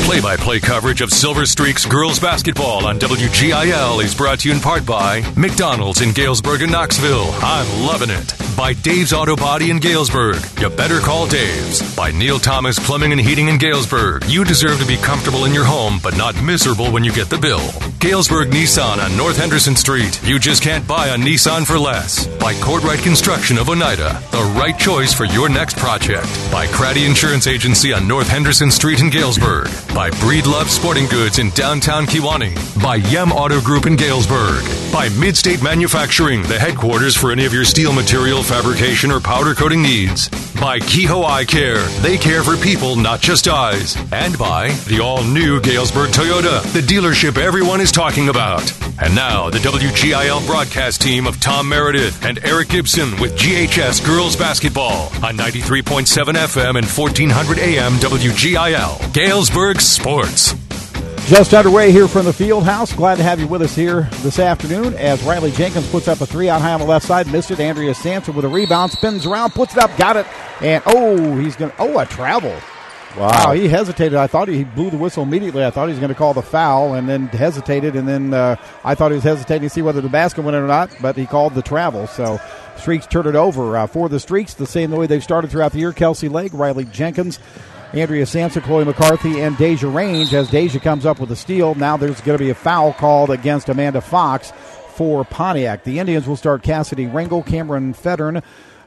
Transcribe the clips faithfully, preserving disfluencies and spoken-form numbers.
Play-by-play coverage of Silver Streaks girls basketball on W G I L is brought to you in part by McDonald's in Galesburg and Knoxville. I'm loving it. By Dave's Auto Body in Galesburg. You better call Dave's. By Neil Thomas Plumbing and Heating in Galesburg. You deserve to be comfortable in your home, but not miserable when you get the bill. Galesburg Nissan on North Henderson Street. You just can't buy a Nissan for less. By Cordwright Construction of Oneida. The right choice for your next project. By Craddy Insurance Agency on North Henderson Street in Galesburg. By Breedlove Sporting Goods in downtown Kewanee. By Yem Auto Group in Galesburg. By Midstate Manufacturing, the headquarters for any of your steel material fabrication or powder coating needs. By Kehoe Eye Care, they care for people, not just eyes. And by the all-new Galesburg Toyota, the dealership everyone is talking about. And now, the W G I L broadcast team of Tom Meredith and Eric Gibson with G H S Girls Basketball on ninety-three point seven F M and fourteen hundred A M W G I L. Galesburg Sports. Just underway here from the field house. Glad to have you with us here this afternoon as Riley Jenkins puts up a three out high on the left side. Missed it. Andrea Sampson with a rebound. Spins around, puts it up, got it. And, oh, he's going to, oh, a travel. Wow. wow, he hesitated. I thought he blew the whistle immediately. I thought he was going to call the foul and then hesitated. And then uh, I thought he was hesitating to see whether the basket went in or not, but he called the travel. So Streaks turned it over uh, for the Streaks, the same way they've started throughout the year. Kelsey Legg, Riley Jenkins, Andrea Sampson, Chloe McCarthy, and Deja Range. As Deja comes up with a steal, now there's going to be a foul called against Amanda Fox for Pontiac. The Indians will start Cassidy Ringel, Cameron Federn,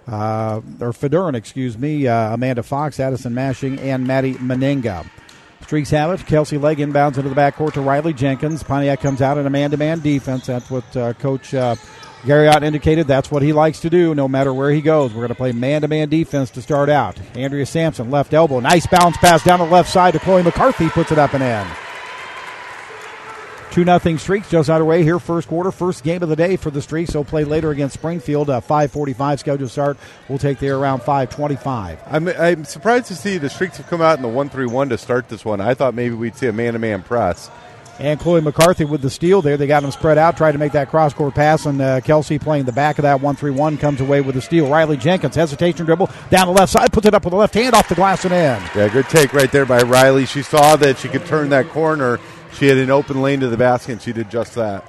uh, or Federn, excuse me, uh, Amanda Fox, Addison Mashing, and Maddie Meninga. Streaks have it. Kelsey Legg inbounds into the backcourt to Riley Jenkins. Pontiac comes out in a man-to-man defense. That's what uh, Coach uh, Garriott indicated. That's what he likes to do no matter where he goes. We're going to play man-to-man defense to start out. Andrea Sampson, left elbow. Nice bounce pass down the left side to Chloe McCarthy. Puts it up and in. two nothing Streaks just underway here first quarter. First game of the day for the Streaks. They'll play later against Springfield. Uh, five forty-five scheduled start. We'll take there around five twenty-five. I'm, I'm surprised to see the Streaks have come out in the one three one to start this one. I thought maybe we'd see a man-to-man press. And Chloe McCarthy with the steal there. They got him spread out, tried to make that cross-court pass, and uh, Kelsey playing the back of that one three one comes away with the steal. Riley Jenkins, hesitation dribble, down the left side, puts it up with the left hand off the glass and in. Yeah, good take right there by Riley. She saw that she could turn that corner. She had an open lane to the basket, and she did just that.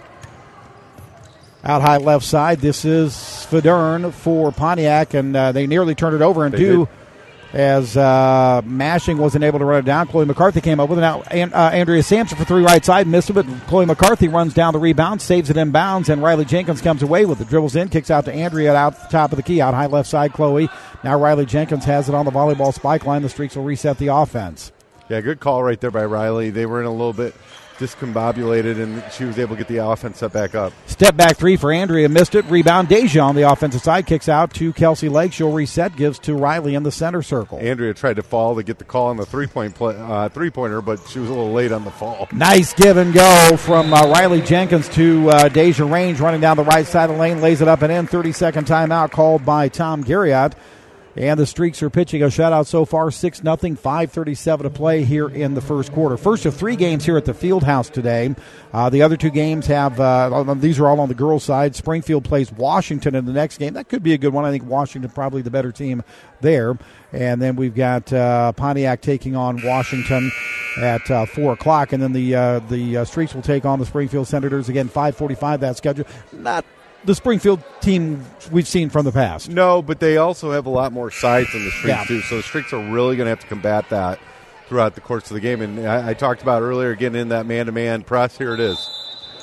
Out high left side, this is Federn for Pontiac, and uh, they nearly turned it over and they do. Did. As uh, Mashing wasn't able to run it down. Chloe McCarthy came up with it. Now and, uh, Andrea Sampson for three right side, missed it, but Chloe McCarthy runs down the rebound, saves it in bounds, and Riley Jenkins comes away with it. Dribbles in, kicks out to Andrea out the top of the key, out high left side, Chloe. Now Riley Jenkins has it on the volleyball spike line. The Streaks will reset the offense. Yeah, good call right there by Riley. They were in a little bit discombobulated, and she was able to get the offense set back up. Step back three for Andrea, missed it. Rebound, Deja on the offensive side, kicks out to Kelsey Legg. She'll reset, gives to Riley in the center circle. Andrea tried to fall to get the call on the three-point play, uh, three-pointer, but she was a little late on the fall. Nice give and go from uh, Riley Jenkins to uh, Deja Range, running down the right side of the lane, lays it up and in. thirty-second timeout called by Tom Garriott. And the Streaks are pitching a shutout so far, six nothing, five thirty-seven to play here in the first quarter. First of three games here at the Fieldhouse today. Uh, the other two games have, uh, these are all on the girls' side. Springfield plays Washington in the next game. That could be a good one. I think Washington probably the better team there. And then we've got uh, Pontiac taking on Washington at uh, four o'clock. And then the uh, the uh, Streaks will take on the Springfield Senators. Again, five forty-five, that schedule. Not the Springfield team we've seen from the past. No, but they also have a lot more size than the Streaks yeah. do, so the Streaks are really going to have to combat that throughout the course of the game. And I, I talked about earlier getting in that man-to-man press. Here it is.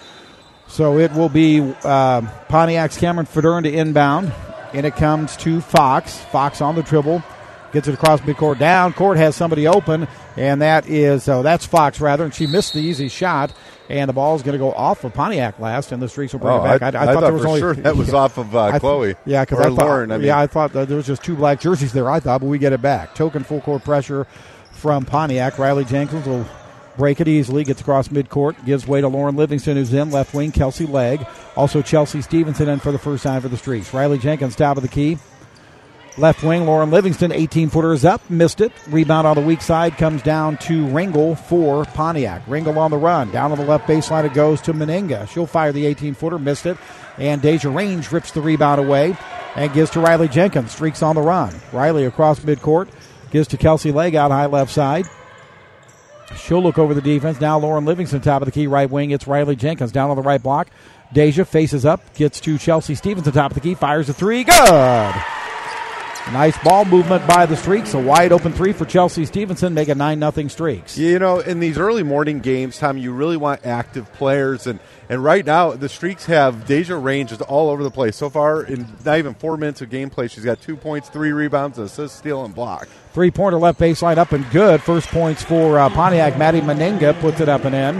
So it will be uh, Pontiac's Cameron Federn to inbound, and it comes to Fox. Fox on the dribble, gets it across midcourt. Down court has somebody open, and that is oh, that's Fox rather, and she missed the easy shot. And the ball is going to go off of Pontiac last, and the Streaks will bring oh, it back. I, I, I, I thought, thought there was for only sure that was yeah, off of uh, th- Chloe. Yeah, because I thought, Lauren. I mean. yeah, I thought that there was just two black jerseys there. I thought, but we get it back. Token full court pressure from Pontiac. Riley Jenkins will break it easily, gets across midcourt, gives way to Lauren Livingston, who's in left wing. Kelsey Legg, also Chelsea Stevenson in for the first time for the Streaks. Riley Jenkins top of the key. Left wing, Lauren Livingston, eighteen-footer is up, missed it. Rebound on the weak side comes down to Ringel for Pontiac. Ringel on the run. Down on the left baseline it goes to Meninga. She'll fire the eighteen-footer, missed it. And Deja Range rips the rebound away and gives to Riley Jenkins. Streaks on the run. Riley across midcourt, gives to Kelsey Legg out high left side. She'll look over the defense. Now Lauren Livingston, top of the key, right wing. It's Riley Jenkins down on the right block. Deja faces up, gets to Chelsea Stevenson, top of the key, fires a three. Good! Nice ball movement by the Streaks. A wide open three for Chelsea Stevenson, make it nine nothing Streaks. You know, in these early morning games, Tom, you really want active players. And, and right now, the Streaks have Deja range is all over the place. So far, in not even four minutes of gameplay, she's got two points, three rebounds, an assist, steal, and block. Three-pointer left baseline up and good. First points for uh, Pontiac. Maddie Meninga puts it up and in.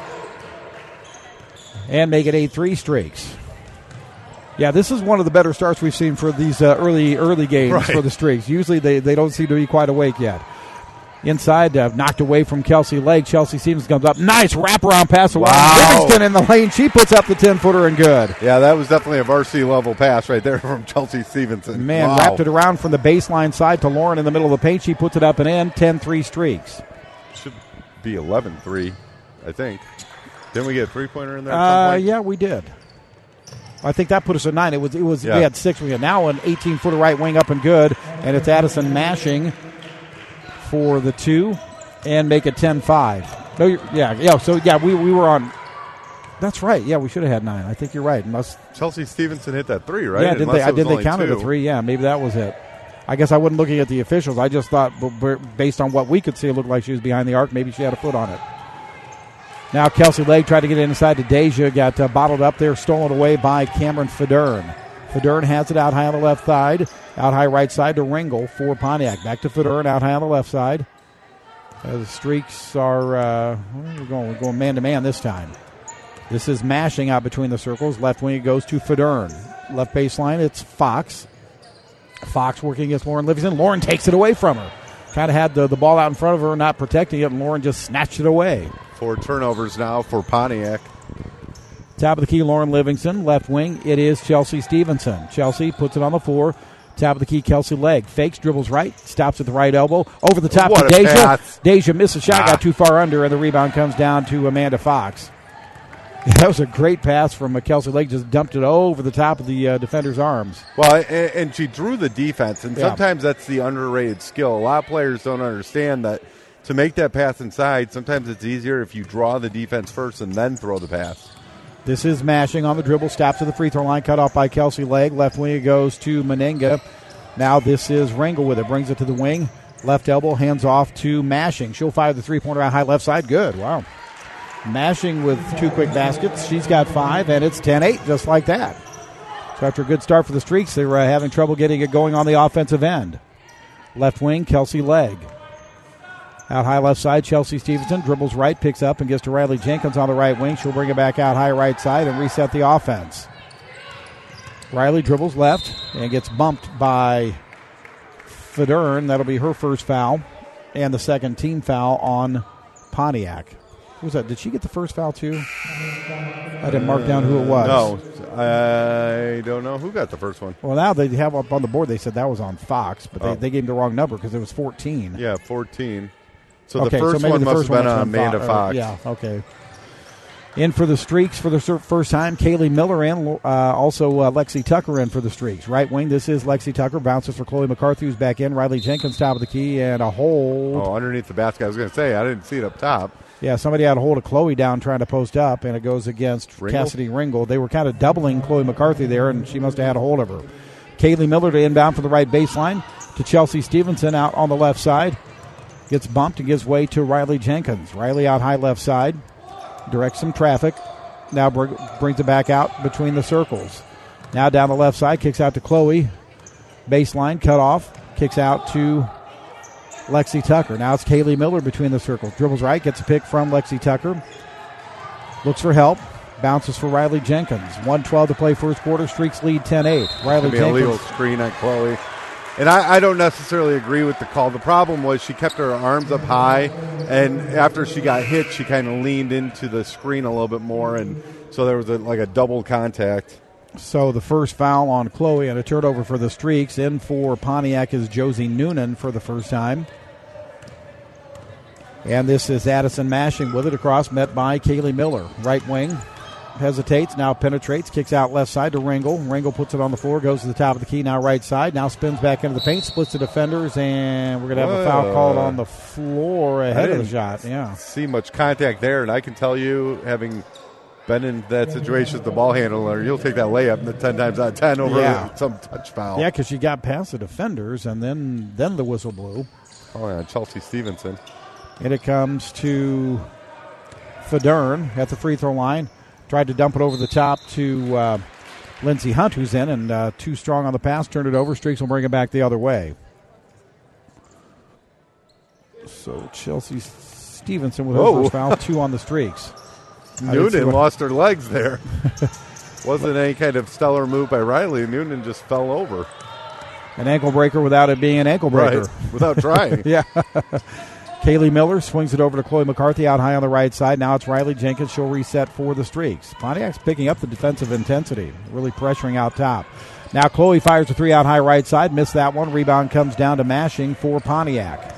And make it eight three Streaks. Yeah, this is one of the better starts we've seen for these uh, early early games right. for the Streaks. Usually they, they don't seem to be quite awake yet. Inside, uh, knocked away from Kelsey Legg. Chelsea Stevens comes up. Nice wraparound pass. Wow. Livingston in the lane. She puts up the ten-footer and good. Yeah, that was definitely a varsity-level pass right there from Chelsea Stevenson. Man, wow. wrapped it around from the baseline side to Lauren in the middle of the paint. She puts it up and in. ten three Streaks. Should be eleven three, I think. Didn't we get a three-pointer in there at uh, some point? Yeah, we did. I think that put us at nine. It was it was yeah. we had six. We had now an eighteen-footer right wing up and good, and it's Addison Mashing for the two, and make it ten five. No, you're, yeah, yeah. So yeah, we we were on. That's right. Yeah, we should have had nine. I think you're right. Must Chelsea Stevenson hit that three, right? Yeah, did Unless they? I did. They counted two. a three. Yeah, maybe that was it. I guess I wasn't looking at the officials. I just thought, based on what we could see, it looked like she was behind the arc. Maybe she had a foot on it. Now Kelsey Legg tried to get inside to Deja, got uh, bottled up there, stolen away by Cameron Federn. Federn has it out high on the left side, out high right side to Ringel for Pontiac. Back to Federn, out high on the left side. Uh, the Streaks are, uh, where are we going? We're going man-to-man this time. This is Mashing out between the circles. Left wing it goes to Federn. Left baseline, it's Fox. Fox working against Lauren Livingston. Lauren takes it away from her. Kind of had the, the ball out in front of her, not protecting it, and Lauren just snatched it away. Four turnovers now for Pontiac. Top of the key, Lauren Livingston. Left wing, it is Chelsea Stevenson. Chelsea puts it on the floor. Top of the key, Kelsey Legg. Fakes, dribbles right, stops at the right elbow. Over the top what to Deja. Pass. Deja missed a shot, ah. got too far under, and the rebound comes down to Amanda Fox. That was a great pass from Kelsey Legg. Just dumped it over the top of the uh, defender's arms. Well, and, and she drew the defense, and yeah. sometimes that's the underrated skill. A lot of players don't understand that to make that pass inside, sometimes it's easier if you draw the defense first and then throw the pass. This is Mashing on the dribble, stops at the free throw line, cut off by Kelsey Legg. Left wing it goes to Meninga. Now this is Ringel with it, brings it to the wing. Left elbow, hands off to Mashing. She'll fire the three-pointer out high left side. Good, wow. Mashing with two quick baskets. She's got five, and it's ten eight, just like that. So after a good start for the Streaks, they were uh, having trouble getting it going on the offensive end. Left wing, Kelsey Legg. Out high left side, Chelsea Stevenson dribbles right, picks up, and gets to Riley Jenkins on the right wing. She'll bring it back out high right side and reset the offense. Riley dribbles left and gets bumped by Federn. That'll be her first foul and the second team foul on Pontiac. Who was that? Did she get the first foul too? I didn't mark down who it was. No, I don't know who got the first one. Well, now they have up on the board, they said that was on Fox, but they, oh. they gave him the wrong number because it was fourteen. Yeah, fourteen. So okay, the first so maybe one the must first have been one on from Amanda Fo- Fox. Or, yeah, okay. In for the Streaks for the first time, Kaylee Miller in. Uh, also uh, Lexi Tucker in for the Streaks. Right wing, this is Lexi Tucker. Bounces for Chloe McCarthy, who's back in. Riley Jenkins, top of the key, and a hold. Oh, underneath the basket. I was going to say, I didn't see it up top. Yeah, somebody had a hold of Chloe down trying to post up, and it goes against Ringel? Cassidy Ringel. They were kind of doubling Chloe McCarthy there, and she must have had a hold of her. Kaylee Miller to inbound for the right baseline to Chelsea Stevenson out on the left side. Gets bumped and gives way to Riley Jenkins. Riley out high left side. Directs some traffic. Now br- brings it back out between the circles. Now down the left side. Kicks out to Chloe. Baseline cut off. Kicks out to Lexi Tucker. Now it's Kaylee Miller between the circles. Dribbles right. Gets a pick from Lexi Tucker. Looks for help. Bounces for Riley Jenkins. one twelve to play first quarter. Streaks lead ten eight. Riley Jenkins. Jenkins. A legal screen on Chloe. And I, I don't necessarily agree with the call. The problem was she kept her arms up high, and after she got hit, she kind of leaned into the screen a little bit more, and so there was a, like a double contact. So the first foul on Chloe and a turnover for the Streaks. In for Pontiac is Josie Noonan for the first time. And this is Addison Mashing with it across, met by Kaylee Miller. Right wing, hesitates, now penetrates, kicks out left side to Ringel. Ringel puts it on the floor, goes to the top of the key, now right side, now spins back into the paint, splits the defenders, and we're going to have Whoa. a foul called on the floor ahead of the shot. Yeah, see much contact there, and I can tell you, having been in that situation as the ball handler, you'll take that layup ten times out of ten over yeah. some touch foul. Yeah, because you got past the defenders, and then, then the whistle blew. Oh, yeah, Chelsea Stevenson. And it comes to Federn at the free throw line. Tried to dump it over the top to uh, Lindsey Hunt, who's in, and uh, too strong on the pass. Turned it over. Streaks will bring it back the other way. So Chelsea Stevenson with her Whoa. first foul, two on the Streaks. Noonan lost her legs there. Wasn't any kind of stellar move by Riley. Noonan just fell over. An ankle breaker without it being an ankle breaker. Right, without trying. Yeah. Kaylee Miller swings it over to Chloe McCarthy out high on the right side. Now it's Riley Jenkins. She'll reset for the Streaks. Pontiac's picking up the defensive intensity, really pressuring out top. Now Chloe fires a three out high right side. Missed that one. Rebound comes down to Mashing for Pontiac.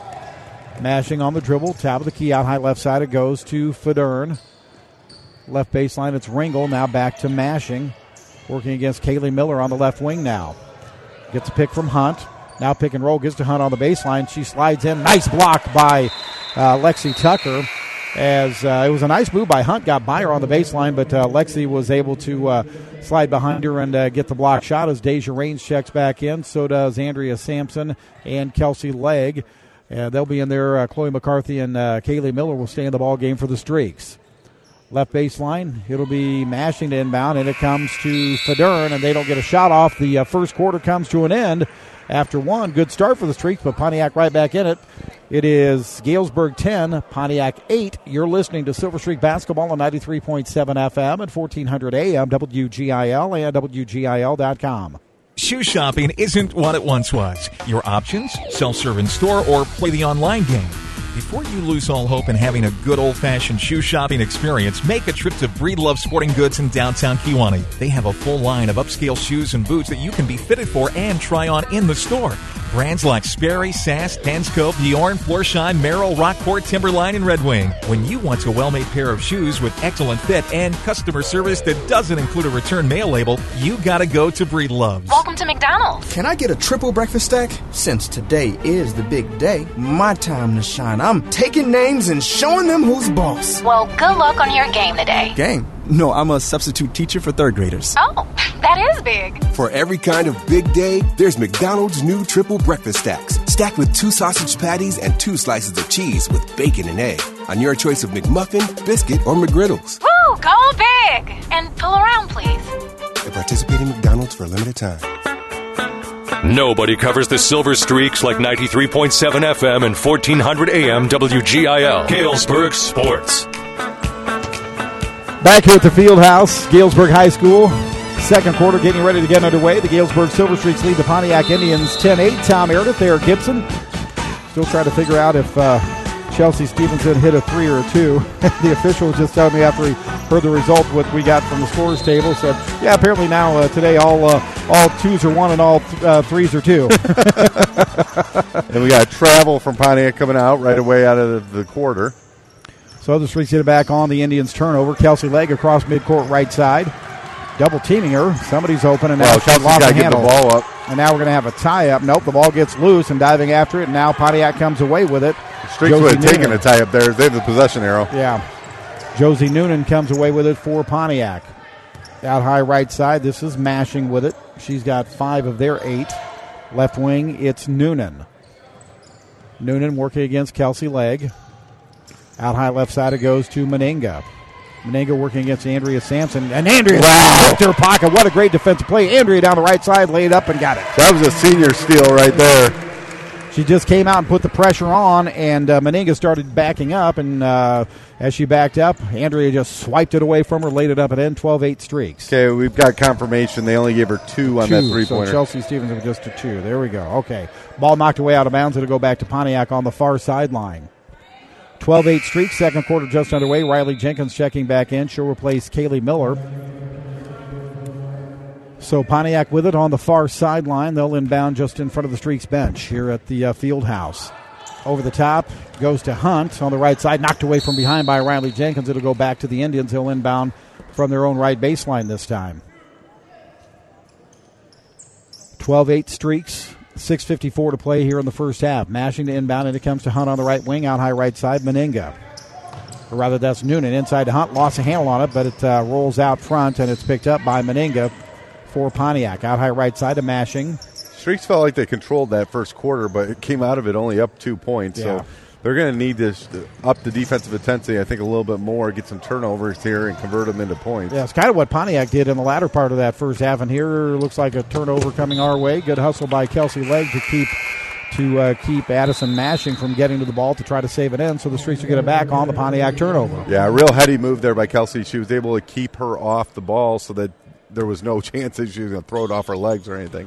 Mashing on the dribble. Top of the key out high left side. It goes to Federn. Left baseline, it's Ringel. Now back to Mashing. Working against Kaylee Miller on the left wing now. Gets a pick from Hunt. Now pick and roll. Gets to Hunt on the baseline. She slides in. Nice block by uh, Lexi Tucker. As uh, it was a nice move by Hunt. Got by her on the baseline, but uh, Lexi was able to uh, slide behind her and uh, get the block shot as Deja Raines checks back in. So does Andrea Sampson and Kelsey Legg. Uh, they'll be in there. Uh, Chloe McCarthy and uh, Kaylee Miller will stay in the ball game for the Streaks. Left baseline, it'll be Mashing to inbound, and it comes to Federn, and they don't get a shot off. The uh, first quarter comes to an end after one. Good start for the Streaks, but Pontiac right back in it. It is Galesburg ten, Pontiac eight. You're listening to Silver Streak Basketball on ninety-three point seven F M at fourteen hundred A M, W G I L, and W G I L dot com. Shoe shopping isn't what it once was. Your options, self-serve in store, or play the online game. Before you lose all hope in having a good old-fashioned shoe shopping experience, make a trip to Breedlove Sporting Goods in downtown Kewanee. They have a full line of upscale shoes and boots that you can be fitted for and try on in the store. Brands like Sperry, Sass, Dansko, Bjorn, Florsheim, Merrill, Rockport, Timberline, and Red Wing. When you want a well-made pair of shoes with excellent fit and customer service that doesn't include a return mail label, you gotta go to Breedlove's. Welcome to McDonald's. Can I get a triple breakfast stack? Since today is the big day, my time to shine. I'm taking names and showing them who's boss. Well, good luck on your game today. Game? No, I'm a substitute teacher for third graders. Oh, that is big. For every kind of big day, there's McDonald's new triple breakfast stacks. Stacked with two sausage patties and two slices of cheese with bacon and egg. On your choice of McMuffin, biscuit, or McGriddles. Woo, go big. And pull around, please. At participating McDonald's for a limited time. Nobody covers the Silver Streaks like ninety-three point seven F M and fourteen hundred A M W G I L. Galesburg Sports. Back here at the field house, Galesburg High School. Second quarter getting ready to get underway. The Galesburg Silver Streaks lead the Pontiac Indians ten eight. Tom Meredith there, Gibson. Still trying to figure out if uh, Chelsea Stevenson hit a three or a two. The official was just telling me after he heard the result what we got from the scores table. Said, yeah, apparently now uh, today all uh, all twos are one and all th- uh, threes are two. And we got travel from Pontiac coming out right away out of the, the quarter. So the Streaks get it back on the Indians' turnover. Kelsey Legg across midcourt right side. Double teaming her. Somebody's open, and now Well, she Chelsea's lost got the to get the handle. ball up. And now we're going to have a tie-up. Nope, the ball gets loose and diving after it, and now Pontiac comes away with it. Streaks Josie would have taken Noonan. a tie up there. They have the possession arrow. Yeah. Josie Noonan comes away with it for Pontiac. Out high right side, this is Mashing with it. She's got five of their eight. Left wing, it's Noonan. Noonan working against Kelsey Legg. Out high left side, it goes to Meninga. Meninga working against Andrea Sampson. And Andrea Wow. to her pocket. What a great defensive play. Andrea down the right side, laid up and got it. That was a senior steal right there. She just came out and put the pressure on, and uh, Meninga started backing up, and uh, as she backed up, Andrea just swiped it away from her, laid it up and in, twelve eight Streaks. Okay, we've got confirmation. They only gave her two on Two, that three-pointer. so Chelsea Stevenson with just a two. There we go. Okay. Ball knocked away out of bounds. It'll go back to Pontiac on the far sideline. twelve eight Streaks, second quarter just underway. Riley Jenkins checking back in. She'll replace Kaylee Miller. So Pontiac with it on the far sideline. They'll inbound just in front of the Streaks bench here at the uh, field house. Over the top, goes to Hunt on the right side. Knocked away from behind by Riley Jenkins. It'll go back to the Indians. He'll inbound from their own right baseline this time. twelve eight Streaks, six fifty-four to play here in the first half. Mashing to inbound, and it comes to Hunt on the right wing, out high right side, Meninga. Or rather, that's Noonan inside to Hunt, lost a handle on it, but it uh, rolls out front, and it's picked up by Meninga for Pontiac. Out high right side to Mashing. Streaks felt like they controlled that first quarter, but it came out of it only up two points. Yeah. So they're going to need to up the defensive intensity, I think, a little bit more, get some turnovers here and convert them into points. Yeah, it's kind of what Pontiac did in the latter part of that first half, and here looks like a turnover coming our way. Good hustle by Kelsey Legg to keep to uh, keep Addison Mashing from getting to the ball to try to save it in, so the Streaks will get it back on the Pontiac turnover. Yeah, a real heady move there by Kelsey. She was able to keep her off the ball so that there was no chance that she was going to throw it off her legs or anything.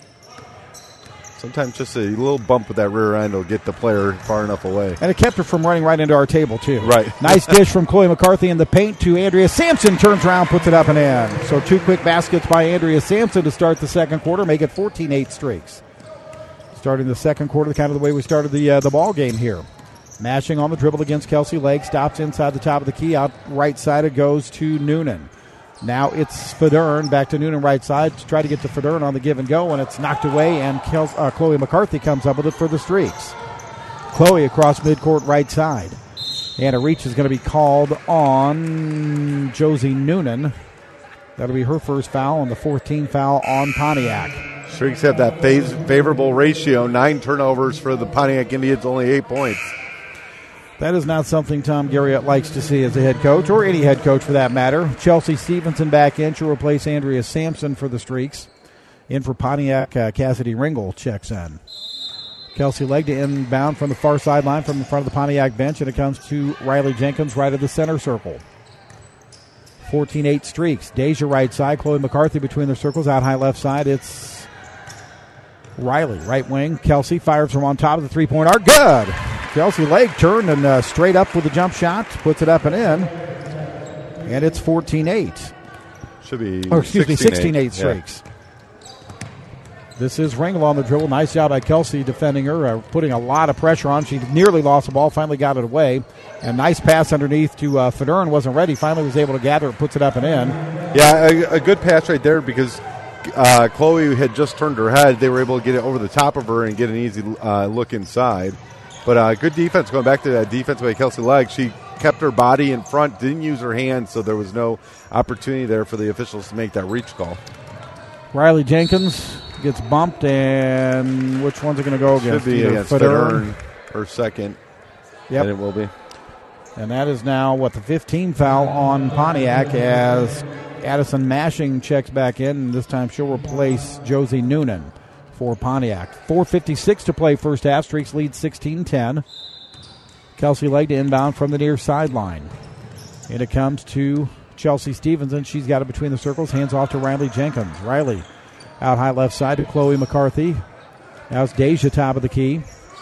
Sometimes just a little bump with that rear end will get the player far enough away. And it kept her from running right into our table, too. Right. Nice dish from Chloe McCarthy in the paint to Andrea Sampson. Turns around, puts it up and in. So two quick baskets by Andrea Sampson to start the second quarter, make it fourteen eight Streaks. Starting the second quarter, kind of the way we started the uh, the ball game here. Mashing on the dribble against Kelsey Legg. Stops inside the top of the key. Out right side it goes to Noonan. Now it's Federn back to Noonan right side to try to get to Federn on the give and go, and it's knocked away, and Kel- uh, Chloe McCarthy comes up with it for the Streaks. Chloe across midcourt right side. And a reach is going to be called on Josie Noonan. That'll be her first foul, and the fourteenth foul on Pontiac. Streaks have that phase, favorable ratio, nine turnovers for the Pontiac Indians, only eight points. That is not something Tom Garriott likes to see as a head coach, or any head coach for that matter. Chelsea Stevenson back in. She'll replace Andrea Sampson for the Streaks. In for Pontiac, uh, Cassidy Ringel checks in. Kelsey Legg to inbound from the far sideline from the front of the Pontiac bench, and it comes to Riley Jenkins right of the center circle. fourteen eight Streaks. Deja right side. Chloe McCarthy between the circles. Out high left side. It's Riley, right wing. Kelsey fires from on top of the three-point arc. Good. Kelsey Legg turned and uh, straight up with a jump shot. Puts it up and in. And it's fourteen eight. Should be Oh, excuse me, sixteen eight Yeah. Streaks. This is Ringel on the dribble. Nice job by Kelsey defending her, uh, putting a lot of pressure on. She nearly lost the ball, finally got it away. And nice pass underneath to uh, Federn. Wasn't ready. Finally was able to gather it, puts it up and in. Yeah, a, a good pass right there because uh, Chloe had just turned her head. They were able to get it over the top of her and get an easy uh, look inside. But uh, good defense, going back to that defense by Kelsey Legg. She kept her body in front, didn't use her hands, so there was no opportunity there for the officials to make that reach call. Riley Jenkins gets bumped, and which one's it going to go against? Should be Either against Federn. Federn, her second. Yep. And it will be. And that is now, what, the fifteenth foul on Pontiac as Addison Mashing checks back in, and this time she'll replace Josie Noonan for Pontiac. four fifty-six to play first half. Streaks lead sixteen ten. Kelsey Legg to inbound from the near sideline. And it comes to Chelsea Stevenson. She's got it between the circles. Hands off to Riley Jenkins. Riley out high left side to Chloe McCarthy. Now it's Deja top of the key.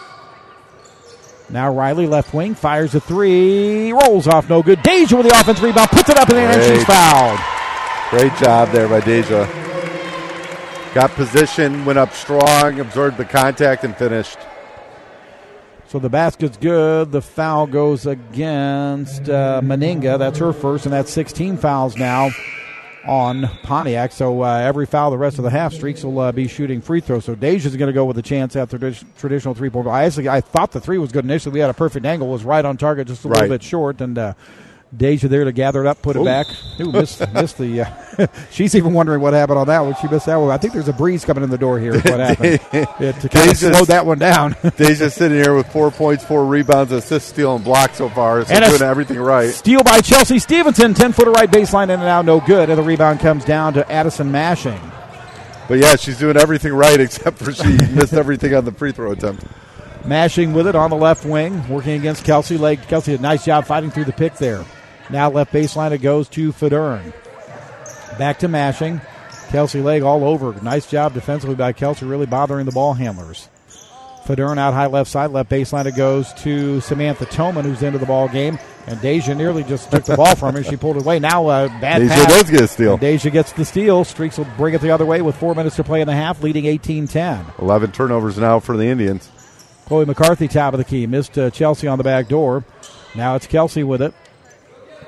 Now Riley left wing. Fires a three. Rolls off no good. Deja with the offense rebound. Puts it up in the air, and she's fouled. Great job there by Deja. Got position, went up strong, absorbed the contact, and finished. So the basket's good. The foul goes against uh, Meninga. That's her first, and that's sixteen fouls now on Pontiac. So uh, every foul the rest of the half, Streaks will uh, be shooting free throws. So Deja's going to go with a chance at the tradi- traditional three-point. I actually I thought the three was good initially. We had a perfect angle. Was right on target, just a right. little bit short, and uh, Deja there to gather it up, put Ooh. it back. Ooh, missed, missed the. Uh, she's even wondering what happened on that one. She missed that one. I think there's a breeze coming in the door here. Is what happened? It to kind of slowed that one down. Deja's sitting here with four points, four rebounds, assist, steal, and block so far. So And doing a everything right. Steal by Chelsea Stevenson. ten-footer right baseline in and out, no good. And the rebound comes down to Addison Mashing. But yeah, she's doing everything right except for she missed everything on the free throw attempt. Mashing with it on the left wing, working against Kelsey Legg. Kelsey did a nice job fighting through the pick there. Now left baseline, it goes to Federn. Back to Mashing. Kelsey Legg all over. Nice job defensively by Kelsey, really bothering the ball handlers. Federn out high left side. Left baseline, it goes to Samantha Toman, who's into the ball game. And Deja nearly just took the ball from her. She pulled it away. Now a bad Deja pass. does get a steal. And Deja gets the steal. Streaks will bring it the other way with four minutes to play in the half, leading eighteen ten. eleven turnovers now for the Indians. Chloe McCarthy top of the key. Missed uh, Chelsea on the back door. Now it's Kelsey with it.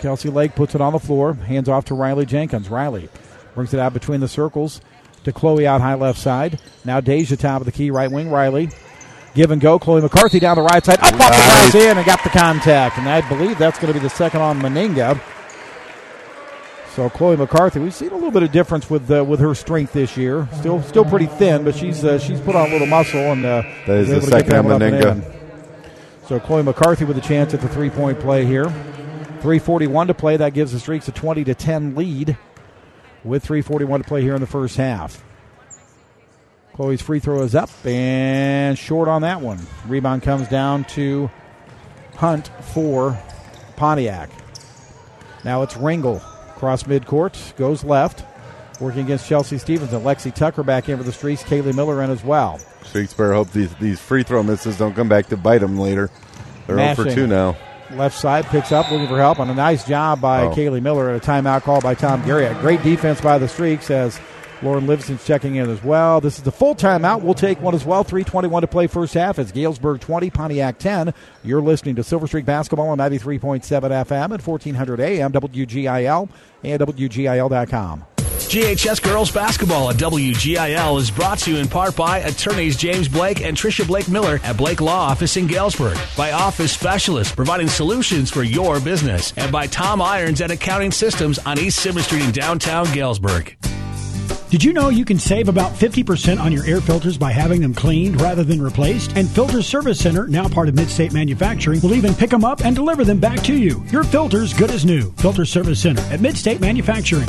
Kelsey Lake puts it on the floor, hands off to Riley Jenkins. Riley brings it out between the circles to Chloe out high left side. Now Deja top of the key, right wing. Riley. Give and go. Chloe McCarthy down the right side. Up off the glass in and got the contact. And I believe that's going to be the second on Meninga. So Chloe McCarthy, we've seen a little bit of difference with uh, with her strength this year. Still still pretty thin, but she's uh, she's put on a little muscle. And uh, that is the second on Meninga. So Chloe McCarthy with a chance at the three-point play here. three forty-one to play. That gives the Streaks a twenty to ten lead with three forty-one to play here in the first half. Chloe's free throw is up and short on that one. Rebound comes down to Hunt for Pontiac. Now it's Ringel. Cross midcourt, goes left. Working against Chelsea Stevenson. Lexi Tucker back in for the Streaks. Kaylee Miller in as well. Streaks better hope these, these free throw misses don't come back to bite them later. They're zero for two now. Left side picks up, looking for help. And a nice job by oh. Kaylee Miller and a timeout call by Tom Garriott. Great defense by the Streaks as Lauren Livingston's checking in as well. This is the full timeout. We'll take one as well. three twenty-one to play first half. It's Galesburg twenty, Pontiac ten. You're listening to Silver Streak Basketball on ninety-three point seven F M and fourteen hundred A M, W G I L and W G I L dot com. G H S Girls Basketball at W G I L is brought to you in part by attorneys James Blake and Tricia Blake Miller at Blake Law Office in Galesburg, by Office Specialists providing solutions for your business, and by Tom Irons at Accounting Systems on East Simmons Street in downtown Galesburg. Did you know you can save about fifty percent on your air filters by having them cleaned rather than replaced? And Filter Service Center, now part of Midstate Manufacturing, will even pick them up and deliver them back to you. Your filter's good as new. Filter Service Center at Midstate Manufacturing.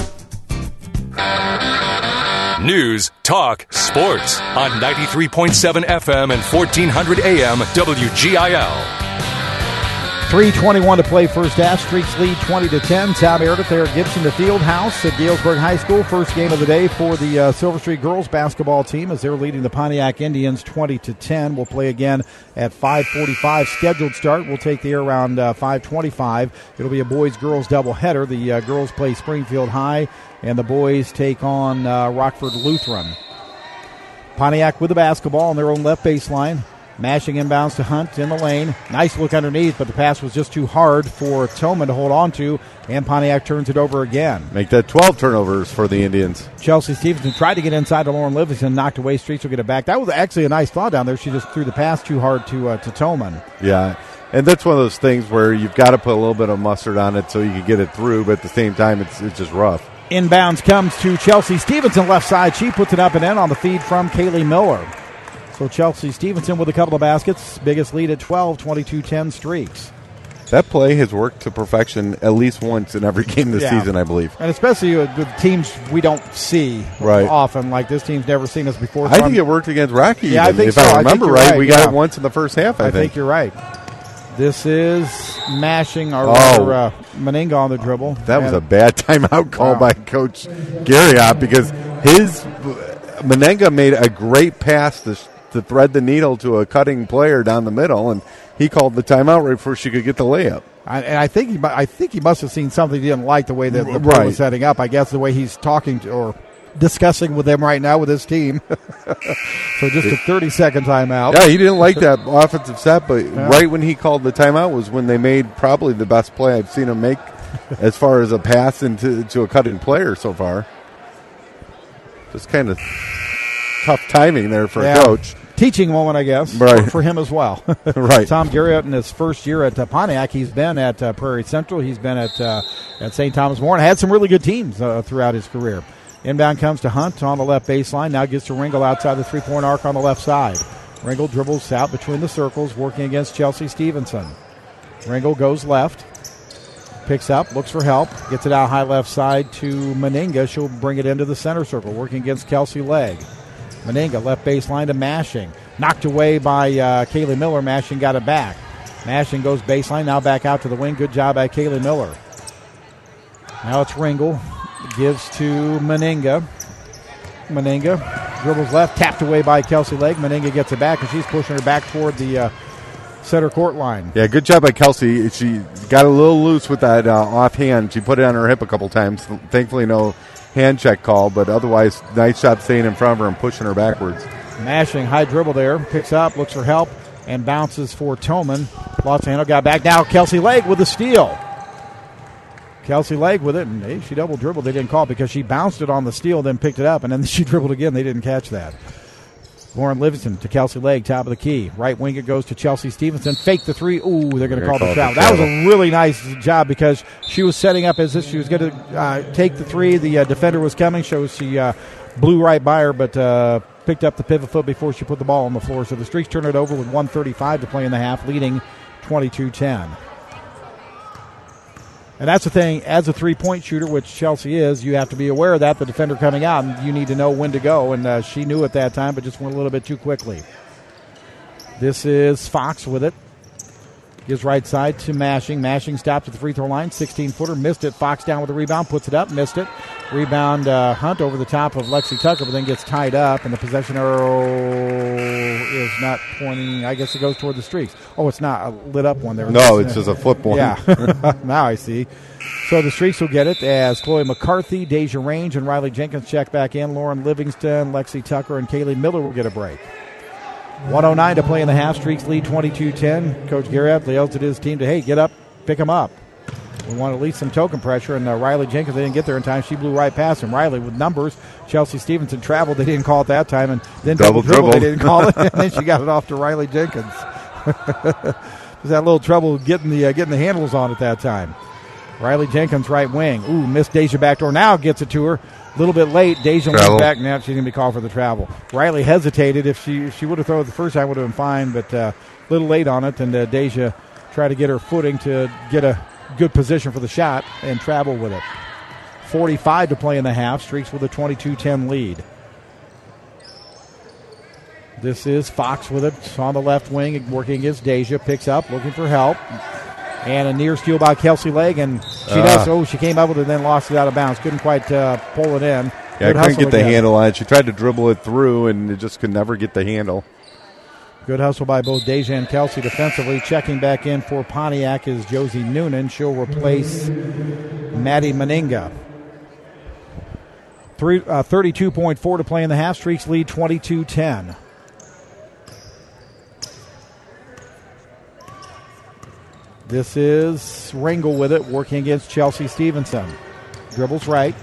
News, talk, sports on ninety-three point seven F M and fourteen hundred A M W G I L. three twenty-one to play first half. Streaks lead twenty to ten. Tom Meredith there at Gibson, the field house at Galesburg High School. First game of the day for the uh, Silver Streak girls basketball team as they're leading the Pontiac Indians twenty to ten. We'll play again at five forty-five scheduled start. We'll take the air around uh, five twenty-five. It'll be a boys-girls doubleheader. The uh, girls play Springfield High, and the boys take on uh, Rockford Lutheran. Pontiac with the basketball on their own left baseline. Mashing inbounds to Hunt in the lane. Nice look underneath, but the pass was just too hard for Toman to hold on to, and Pontiac turns it over again. Make that twelve turnovers for the Indians. Chelsea Stevenson tried to get inside to Lauren Livingston, knocked away. Streaks will get it back. That was actually a nice throw down there. She just threw the pass too hard to uh, to Toman. Yeah, and that's one of those things where you've got to put a little bit of mustard on it so you can get it through, but at the same time, it's it's just rough. Inbounds comes to Chelsea Stevenson, left side. She puts it up and in on the feed from Kaylee Miller. So Chelsea Stevenson with a couple of baskets. Biggest lead at twelve, twenty-two ten Streaks. That play has worked to perfection at least once in every game this yeah. season, I believe. And especially with teams we don't see right. often. Like this team's never seen us before. I think it worked against Rocky. Yeah, even. I think if so. I remember I right, right, we yeah. got it once in the first half, I, I think. think you're right. This is mashing our oh. uh, Meninga on the dribble. That and was a bad timeout call wow. by Coach Garriott because his Meninga made a great pass to, to thread the needle to a cutting player down the middle, and he called the timeout right before she could get the layup. I, and I think he, I think he must have seen something he didn't like the way that the play right. was setting up. I guess the way he's talking to, or discussing with them right now with his team. So just a thirty-second timeout. Yeah, he didn't like that offensive set, but yeah. right when he called the timeout was when they made probably the best play I've seen him make as far as a pass into to a cutting player so far. Just kind of tough timing there for yeah. a coach. Teaching moment, I guess, right. for, for him as well. Right. Tom Garriott in his first year at uh, Pontiac, he's been at uh, Prairie Central. He's been at uh, at Saint Thomas More and had some really good teams uh, throughout his career. Inbound comes to Hunt on the left baseline. Now gets to Ringel outside the three-point arc on the left side. Ringel dribbles out between the circles, working against Chelsea Stevenson. Ringel goes left, picks up, looks for help, gets it out high left side to Meninga. She'll bring it into the center circle, working against Kelsey Legg. Meninga left baseline to Mashing. Knocked away by uh, Kaylee Miller. Mashing got it back. Mashing goes baseline, now back out to the wing. Good job by Kaylee Miller. Now it's Ringel. Gives to Meninga. Meninga dribbles left, tapped away by Kelsey Legg. Meninga gets it back, and she's pushing her back toward the uh, center court line. Yeah, good job by Kelsey. She got a little loose with that uh, offhand. She put it on her hip a couple times. Thankfully, no hand check call, but otherwise, nice job staying in front of her and pushing her backwards. Mashing, high dribble there, picks up, looks for help, and bounces for Toman. Lost handle, got back. Now Kelsey Legg with the steal. Kelsey Legg with it, and hey, she double dribbled. They didn't call it because she bounced it on the steal, then picked it up, and then she dribbled again. They didn't catch that. Lauren Livingston to Kelsey Legg, top of the key. Right wing it goes to Chelsea Stevenson. Fake the three. Ooh, they're going to call the foul. That was a really nice job because she was setting up as if she was going to uh, take the three. The uh, defender was coming, so she uh, blew right by her, but uh, picked up the pivot foot before she put the ball on the floor. So the Streaks turn it over with one thirty-five to play in the half, leading twenty-two ten. And that's the thing, as a three-point shooter, which Chelsea is, you have to be aware of that, the defender coming out, and you need to know when to go. And uh, she knew at that time, but just went a little bit too quickly. This is Fox with it. Gives right side to Mashing. Mashing stops at the free throw line. sixteen-footer, missed it. Fox down with the rebound, puts it up, missed it. Rebound uh, Hunt over the top of Lexi Tucker, but then gets tied up, and the possession arrow is not pointing. I guess it goes toward the Streaks. Oh, it's not a lit up one there. No, it's just a flip one. Yeah, now I see. So the Streaks will get it as Chloe McCarthy, Deja Range, and Riley Jenkins check back in. Lauren Livingston, Lexi Tucker, and Kaylee Miller will get a break. one oh nine to play in the half. Streaks lead twenty-two ten. Coach Garrett yells to his team to, hey, get up, pick them up. We want at least some token pressure, and uh, Riley Jenkins, they didn't get there in time. She blew right past him. Riley with numbers. Chelsea Stevenson traveled. They didn't call it that time. And then double, double dribble. They didn't call it. And then she got it off to Riley Jenkins. Just had a little trouble getting the uh, getting the handles on at that time. Riley Jenkins, right wing. Ooh, missed Deja backdoor. Now gets it to her. A little bit late. Deja went back. Now she's going to be called for the travel. Riley hesitated. If she if she would have thrown it the first time, would have been fine, but uh, a little late on it. And uh, Deja tried to get her footing to get a good position for the shot and travel with it. forty-five to play in the half. Streaks with a twenty-two ten lead. This is Fox with it on the left wing, working against Deja. Picks up, looking for help. And a near steal by Kelsey Legg, and she uh, does. Oh, she came up with it and then lost it out of bounds. Couldn't quite uh, pull it in. Yeah, I couldn't get the again. handle on it. She tried to dribble it through, and it just could never get the handle. Good hustle by both Deja and Kelsey defensively. Checking back in for Pontiac is Josie Noonan. She'll replace Maddie Meninga. Three, uh, thirty-two point four to play in the half. Streaks lead twenty-two ten. This is Ringel with it, working against Chelsea Stevenson. Dribbles right.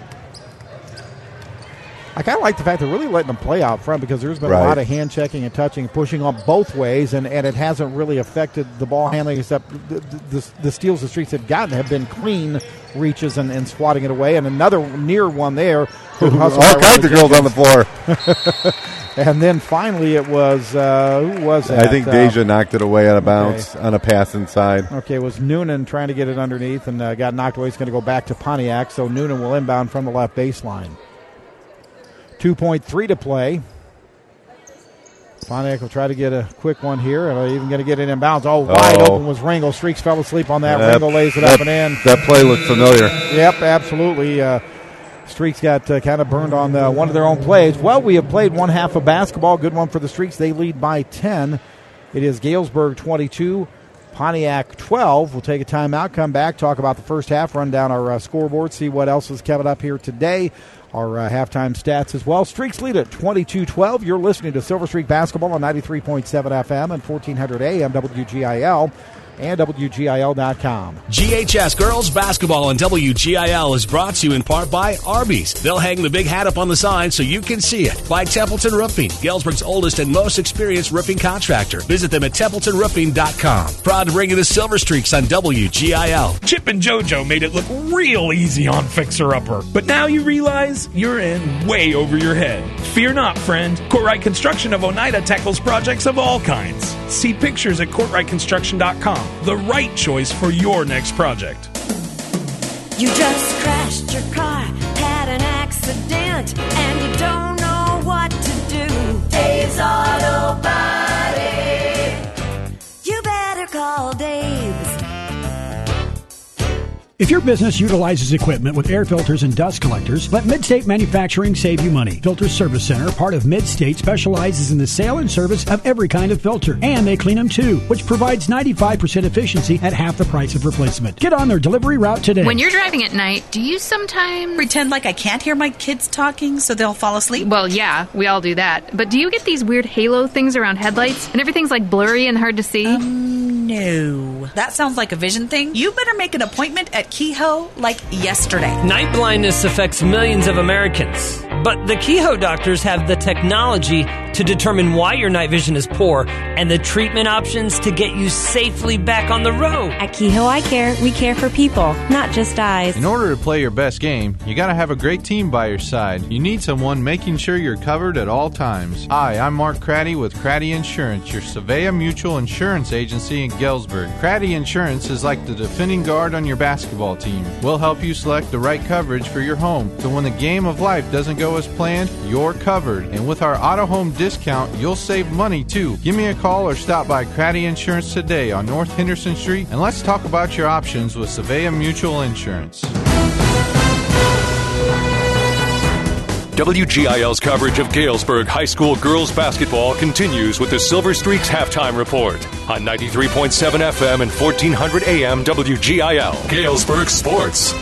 I kind of like the fact they're really letting them play out front because there's been right. a lot of hand checking and touching and pushing on both ways, and, and it hasn't really affected the ball handling except the, the, the steals the Streaks have gotten have been clean reaches and, and swatting it away. And another near one there. All kinds of girls on the floor. And then finally it was, uh, who was that? I think Deja uh, knocked it away out of bounds okay. on a pass inside. Okay, it was Noonan trying to get it underneath and uh, got knocked away. It's going to go back to Pontiac, so Noonan will inbound from the left baseline. two point three to play. Pontiac will try to get a quick one here. And even going to get it in bounds. Oh, wide oh. open was Ringel. Streaks fell asleep on that. Yep. Ringel lays it that, up and in. That play looked familiar. Yep, absolutely. Uh, Streaks got uh, kind of burned on the, one of their own plays. Well, we have played one half of basketball. Good one for the Streaks. They lead by ten. It is Galesburg twenty-two, Pontiac twelve. We'll take a timeout, come back, talk about the first half, run down our uh, scoreboard, see what else is coming up here today. Our uh, halftime stats as well. Streaks lead at twenty-two twelve. You're listening to Silver Streak Basketball on ninety-three point seven F M and fourteen hundred A M W G I L and W G I L dot com. G H S Girls Basketball on W G I L is brought to you in part by Arby's. They'll hang the big hat up on the sign so you can see it. By Templeton Roofing, Galesburg's oldest and most experienced roofing contractor. Visit them at templeton roofing dot com. Proud to bring you the Silver Streaks on W G I L. Chip and JoJo made it look real easy on Fixer Upper, but now you realize you're in way over your head. Fear not, friend. Courtright Construction of Oneida tackles projects of all kinds. See pictures at courtright construction dot com. The right choice for your next project. You just crashed your car, had an accident, and you don't know what to do. Dave's Auto Body. You better call Dave's. If your business utilizes equipment with air filters and dust collectors, let Midstate Manufacturing save you money. Filter Service Center, part of Midstate, specializes in the sale and service of every kind of filter. And they clean them too, which provides ninety-five percent efficiency at half the price of replacement. Get on their delivery route today. When you're driving at night, do you sometimes pretend like I can't hear my kids talking so they'll fall asleep? Well, yeah, we all do that. But do you get these weird halo things around headlights and everything's like blurry and hard to see? Um, No. That sounds like a vision thing. You better make an appointment at Kehoe like yesterday. Night blindness affects millions of Americans, but the Kehoe doctors have the technology to determine why your night vision is poor and the treatment options to get you safely back on the road. At Kehoe Eye Care, we care for people, not just eyes. In order to play your best game, you got to have a great team by your side. You need someone making sure you're covered at all times. Hi, I'm Mark Craddy with Craddy Insurance, your Savea Mutual Insurance agency in Galesburg. Craddy Insurance is like the defending guard on your basketball team. We'll help you select the right coverage for your home, so when the game of life doesn't go as planned, you're covered. And with our auto home discount, you'll save money too. Give me a call or stop by Craddy Insurance today on North Henderson Street, and let's talk about your options with Savea Mutual Insurance. W G I L's coverage of Galesburg High School girls basketball continues with the Silver Streaks halftime report on ninety-three point seven F M and fourteen hundred A M W G I L. Galesburg Sports.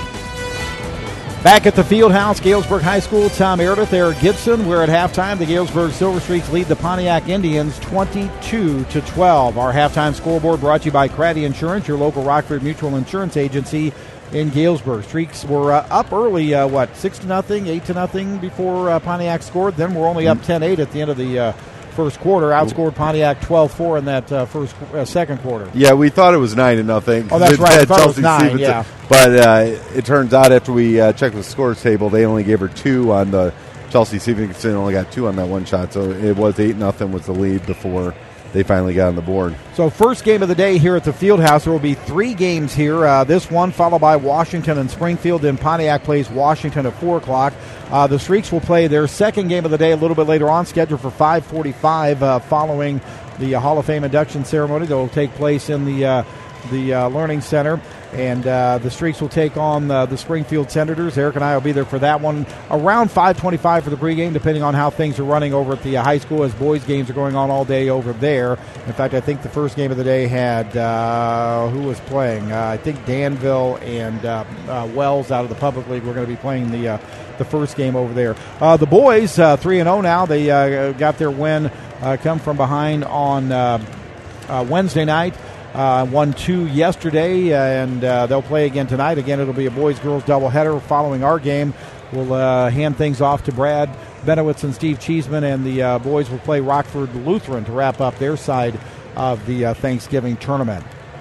Back at the field house, Galesburg High School, Tom Meredith, Eric Gibson. We're at halftime. The Galesburg Silver Streaks lead the Pontiac Indians twenty-two to twelve. Our halftime scoreboard brought to you by Craddy Insurance, your local Rockford Mutual Insurance agency in Galesburg. Streaks were uh, up early, uh, what, six to nothing, eight to nothing before uh, Pontiac scored. Then we're only up ten eight at the end of the uh, first quarter. Outscored Pontiac twelve four in that uh, first uh, second quarter. Yeah, we thought it was nine to nothing. Oh, that's right. I thought it was nine, Stevenson. yeah. But uh, it turns out after we uh, checked the scores table, they only gave her two on the Chelsea Stevenson only got two on that one shot. So it was eight nothing was the lead before they finally got on the board. So first game of the day here at the Fieldhouse. There will be three games here. Uh, this one followed by Washington and Springfield. Then Pontiac plays Washington at four o'clock. Uh, the Streaks will play their second game of the day a little bit later on, scheduled for five forty-five uh, following the uh, Hall of Fame induction ceremony that will take place in the uh, the uh, Learning Center. And uh, the Streaks will take on uh, the Springfield Senators. Eric and I will be there for that one around five twenty-five for the pregame, depending on how things are running over at the uh, high school, as boys' games are going on all day over there. In fact, I think the first game of the day had, uh, who was playing? Uh, I think Danville and uh, uh, Wells out of the Public League were going to be playing the uh, the first game over there. Uh, the boys, uh, three and oh now. They uh, got their win, uh, come from behind on uh, uh, Wednesday night. Uh, won two yesterday, uh, and uh, they'll play again tonight. Again, it'll be a boys-girls doubleheader. Following our game, we'll uh, hand things off to Brad Benowitz and Steve Cheeseman, and the uh, boys will play Rockford Lutheran to wrap up their side of the uh, Thanksgiving tournament.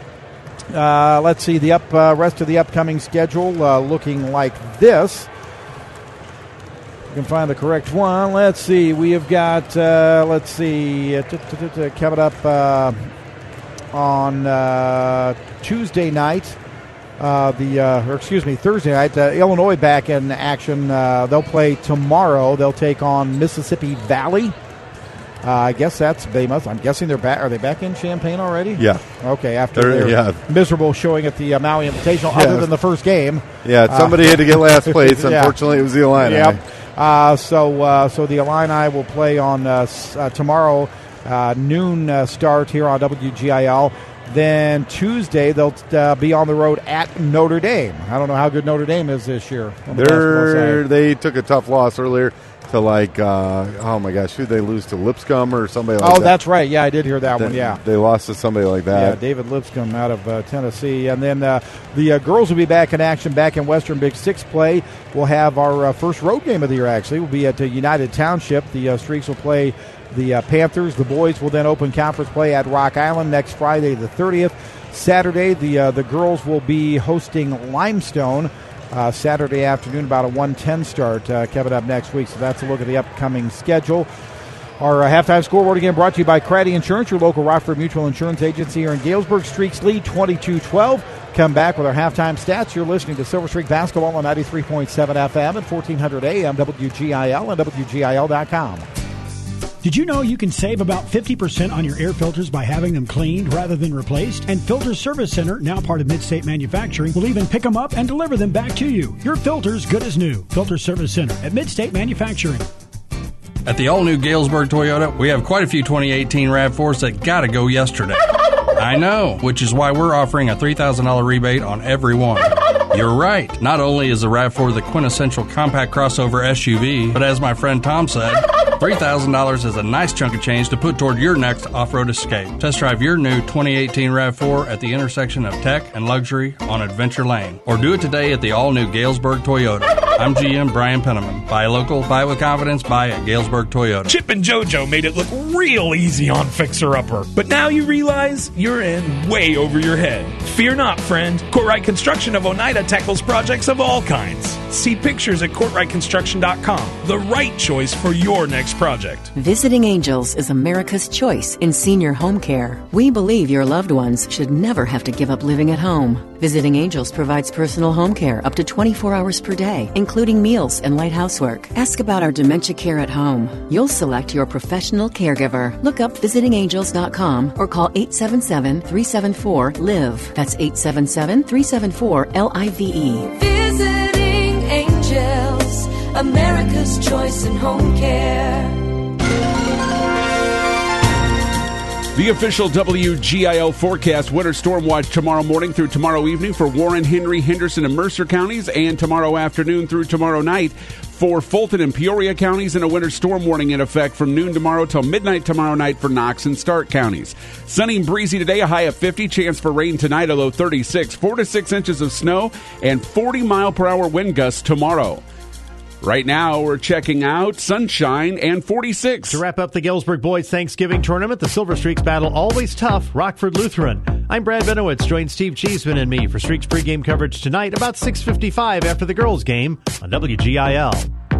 Uh, let's see, the up uh, rest of the upcoming schedule uh, looking like this. You can find the correct one. Let's see, we have got, uh, let's see, uh, coming up... Uh, On uh, Tuesday night, uh, the uh, or excuse me, Thursday night, uh, Illinois back in action. Uh, they'll play tomorrow. They'll take on Mississippi Valley. Uh, I guess that's they must. I'm guessing they're back. Are they back in Champaign already? Yeah. Okay. After they're, their yeah. miserable showing at the uh, Maui Invitational, yeah. other than the first game. Yeah. Somebody uh, had to get last place. yeah. Unfortunately, it was the Illini. Yep. Uh, so uh, so the Illini will play on uh, uh, tomorrow. Uh, noon uh, start here on W G I L. Then Tuesday they'll uh, be on the road at Notre Dame. I don't know how good Notre Dame is this year. On the They're, they took a tough loss earlier to like, uh, oh my gosh, who did they lose to? Lipscomb or somebody like oh, that? Oh, that's right. Yeah, I did hear that they, one, yeah. They lost to somebody like that. Yeah, David Lipscomb out of uh, Tennessee. And then uh, the uh, girls will be back in action, back in Western Big Six play. We'll have our uh, first road game of the year, actually. We'll be at uh, United Township. The uh, Streaks will play the uh, Panthers. The boys will then open conference play at Rock Island next Friday the thirtieth. Saturday, the uh, the girls will be hosting Limestone uh, Saturday afternoon, about a one ten start uh, coming up next week. So that's a look at the upcoming schedule. Our uh, halftime scoreboard again brought to you by Craddy Insurance, your local Rockford Mutual Insurance agency here in Galesburg. Streaks lead twenty-two twelve. Come back with our halftime stats. You're listening to Silver Streak Basketball on ninety-three point seven F M and fourteen hundred A M W G I L and W G I L dot com. Did you know you can save about fifty percent on your air filters by having them cleaned rather than replaced? And Filter Service Center, now part of Midstate Manufacturing, will even pick them up and deliver them back to you. Your filter's good as new. Filter Service Center at Midstate Manufacturing. At the all-new Galesburg Toyota, we have quite a few twenty eighteen RAV fours that gotta go yesterday. I know, which is why we're offering a three thousand dollars rebate on every one. You're right. Not only is the RAV four the quintessential compact crossover S U V, but as my friend Tom said, three thousand dollars is a nice chunk of change to put toward your next off-road escape. Test drive your new twenty eighteen RAV four at the intersection of tech and luxury on Adventure Lane. Or do it today at the all-new Galesburg Toyota. I'm G M Brian Penniman. Buy local, buy with confidence, buy at Galesburg Toyota. Chip and JoJo made it look real easy on Fixer Upper, but now you realize you're in way over your head. Fear not, friend. Courtright Construction of Oneida tackles projects of all kinds. See pictures at courtright construction dot com. The right choice for your next project. Visiting Angels is America's choice in senior home care. We believe your loved ones should never have to give up living at home. Visiting Angels provides personal home care up to twenty-four hours per day, including meals and light housework. Ask about our dementia care at home. You'll select your professional caregiver. Look up visiting angels dot com or call eight seven seven, three seven four, L I V E. That's eight seven seven, three seven four, L I V E. Visiting Angels, America's choice in home care. The official W G I L forecast: winter storm watch tomorrow morning through tomorrow evening for Warren, Henry, Henderson, and Mercer counties, and tomorrow afternoon through tomorrow night for Fulton and Peoria counties, and a winter storm warning in effect from noon tomorrow till midnight tomorrow night for Knox and Stark counties. Sunny and breezy today, a high of fifty, chance for rain tonight, a low thirty-six, four to six inches of snow, and forty mile per hour wind gusts tomorrow. Right now, we're checking out sunshine and forty-six. To wrap up the Galesburg Boys Thanksgiving Tournament, the Silver Streaks battle always tough, Rockford Lutheran. I'm Brad Benowitz. Join Steve Cheeseman and me for Streaks pregame coverage tonight about six fifty-five after the girls' game on W G I L.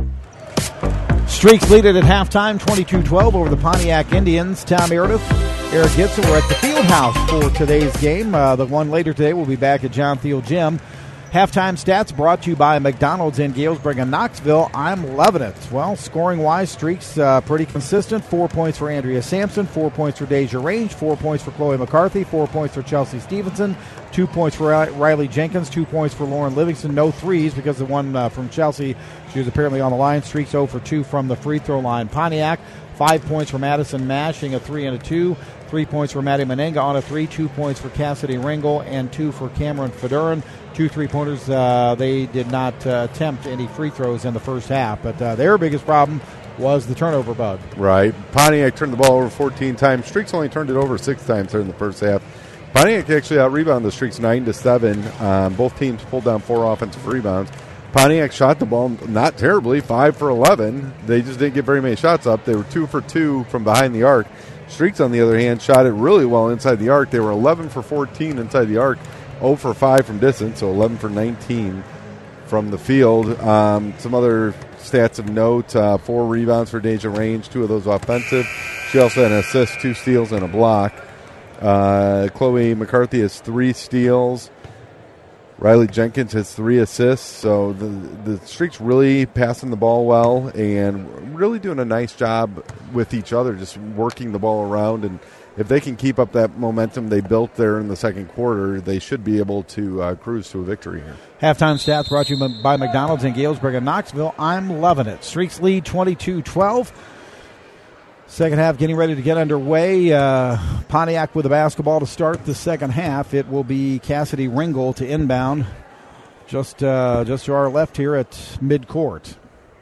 Streaks lead it at halftime, twenty-two twelve over the Pontiac Indians. Tom Meredith, Eric Gibson, we're at the Field House for today's game. Uh, the one later today will be back at John Thiel Gym. Halftime stats brought to you by McDonald's in Galesburg and Knoxville. I'm loving it. Well, scoring-wise, Streaks uh, pretty consistent. Four points for Andrea Sampson, four points for Deja Range, four points for Chloe McCarthy, four points for Chelsea Stevenson, two points for Riley Jenkins, two points for Lauren Livingston. No threes because the one uh, from Chelsea, she was apparently on the line. Streaks zero for two from the free throw line. Pontiac, five points for Madison Mashing, a three and a two. Three points for Maddie Menenga on a three, two points for Cassidy Ringel, and two for Cameron Fedurin. Two three-pointers. Uh, they did not uh, attempt any free throws in the first half, but uh, their biggest problem was the turnover bug. Right. Pontiac turned the ball over fourteen times. Streaks only turned it over six times during the first half. Pontiac actually out-rebounded the Streaks nine to seven. Um, both teams pulled down four offensive rebounds. Pontiac shot the ball not terribly, five for eleven. They just didn't get very many shots up. They were two for two from behind the arc. Streaks, on the other hand, shot it really well inside the arc. They were eleven for fourteen inside the arc, zero for five from distance, so eleven for nineteen from the field. Um, some other stats of note, uh, four rebounds for Deja Range, two of those offensive. She also had an assist, two steals, and a block. Uh, Chloe McCarthy has three steals. Riley Jenkins has three assists, so the the Streaks really passing the ball well and really doing a nice job with each other, just working the ball around. And if they can keep up that momentum they built there in the second quarter, they should be able to uh, cruise to a victory here. Halftime stats brought to you by McDonald's in Galesburg and Knoxville. I'm loving it. Streaks lead twenty-two twelve. Second half getting ready to get underway. Uh, Pontiac with the basketball to start the second half. It will be Cassidy Ringel to inbound just uh, just to our left here at midcourt.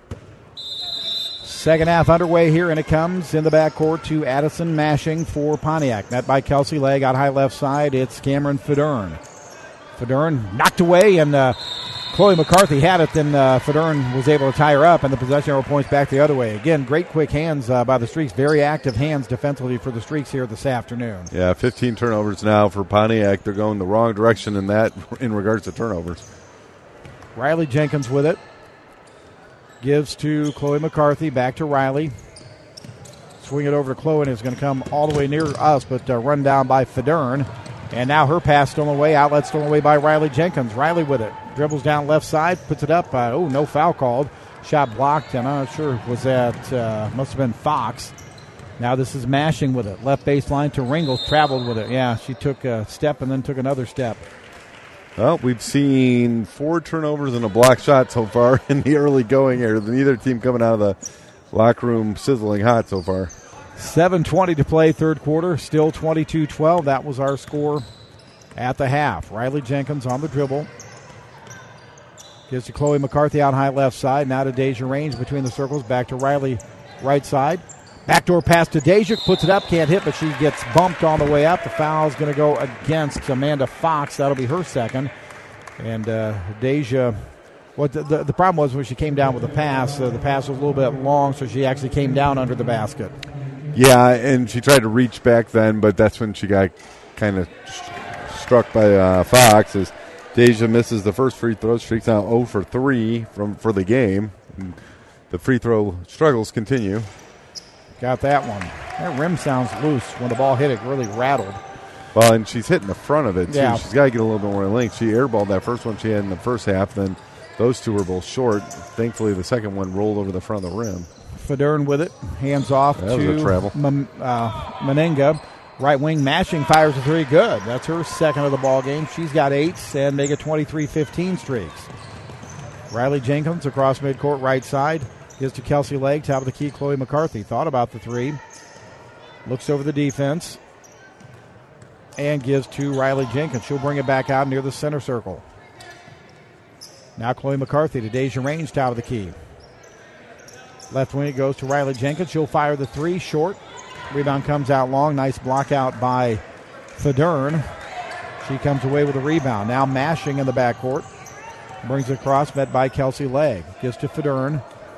Second half underway here, and it comes in the backcourt to Addison Mashing for Pontiac. Net by Kelsey Legg out high left side. It's Cameron Fedurin. Fedurin knocked away, and uh, Chloe McCarthy had it, then uh, Fedurin was able to tie her up, and the possession arrow points back the other way. Again, great quick hands uh, by the Streaks. Very active hands defensively for the Streaks here this afternoon. Yeah, fifteen turnovers now for Pontiac. They're going the wrong direction in that in regards to turnovers. Riley Jenkins with it. Gives to Chloe McCarthy, back to Riley. Swing it over to Chloe, and it's going to come all the way near us, but uh, run down by Fedurin. And now her pass stolen away, outlet stolen away by Riley Jenkins. Riley with it. Dribbles down left side, puts it up. Uh, oh, no foul called. Shot blocked, and I'm not sure was that, uh, must have been Fox. Now this is Mashing with it. Left baseline to Ringel, traveled with it. Yeah, she took a step and then took another step. Well, we've seen four turnovers and a block shot so far in the early going here. Neither team coming out of the locker room sizzling hot so far. seven twenty to play, third quarter. Still twenty-two twelve. That was our score at the half. Riley Jenkins on the dribble. Gives to Chloe McCarthy out high left side. Now to Deja Range between the circles. Back to Riley right side. Backdoor pass to Deja, puts it up, can't hit, but she gets bumped on the way up. The foul is going to go against Amanda Fox. That'll be her second. And uh, Deja, what the, the, the problem was when she came down with the pass, uh, the pass was a little bit long, so she actually came down under the basket. Yeah, and she tried to reach back then, but that's when she got kind of st- struck by uh, Fox. As Deja misses the first free throw, streaks out zero for three from for the game. And the free throw struggles continue. Got that one. That rim sounds loose. When the ball hit it, really rattled. Well, and she's hitting the front of it, too. Yeah. She's got to get a little bit more length. She airballed that first one she had in the first half. Then those two were both short. Thankfully, the second one rolled over the front of the rim. Federn with it. Hands off that to was a travel. M- uh, Meninga. Right wing mashing, fires a three. Good. That's her second of the ball game. She's got eights and make it twenty-three fifteen streaks. Riley Jenkins across midcourt right side. Gives to Kelsey Legg, top of the key, Chloe McCarthy. Thought about the three. Looks over the defense. And gives to Riley Jenkins. She'll bring it back out near the center circle. Now Chloe McCarthy to Deja Range, top of the key. Left wing it goes to Riley Jenkins. She'll fire the three, short. Rebound comes out long. Nice block out by Federn. She comes away with a rebound. Now mashing in the backcourt. Brings it across, met by Kelsey Legg. Gives to Federn.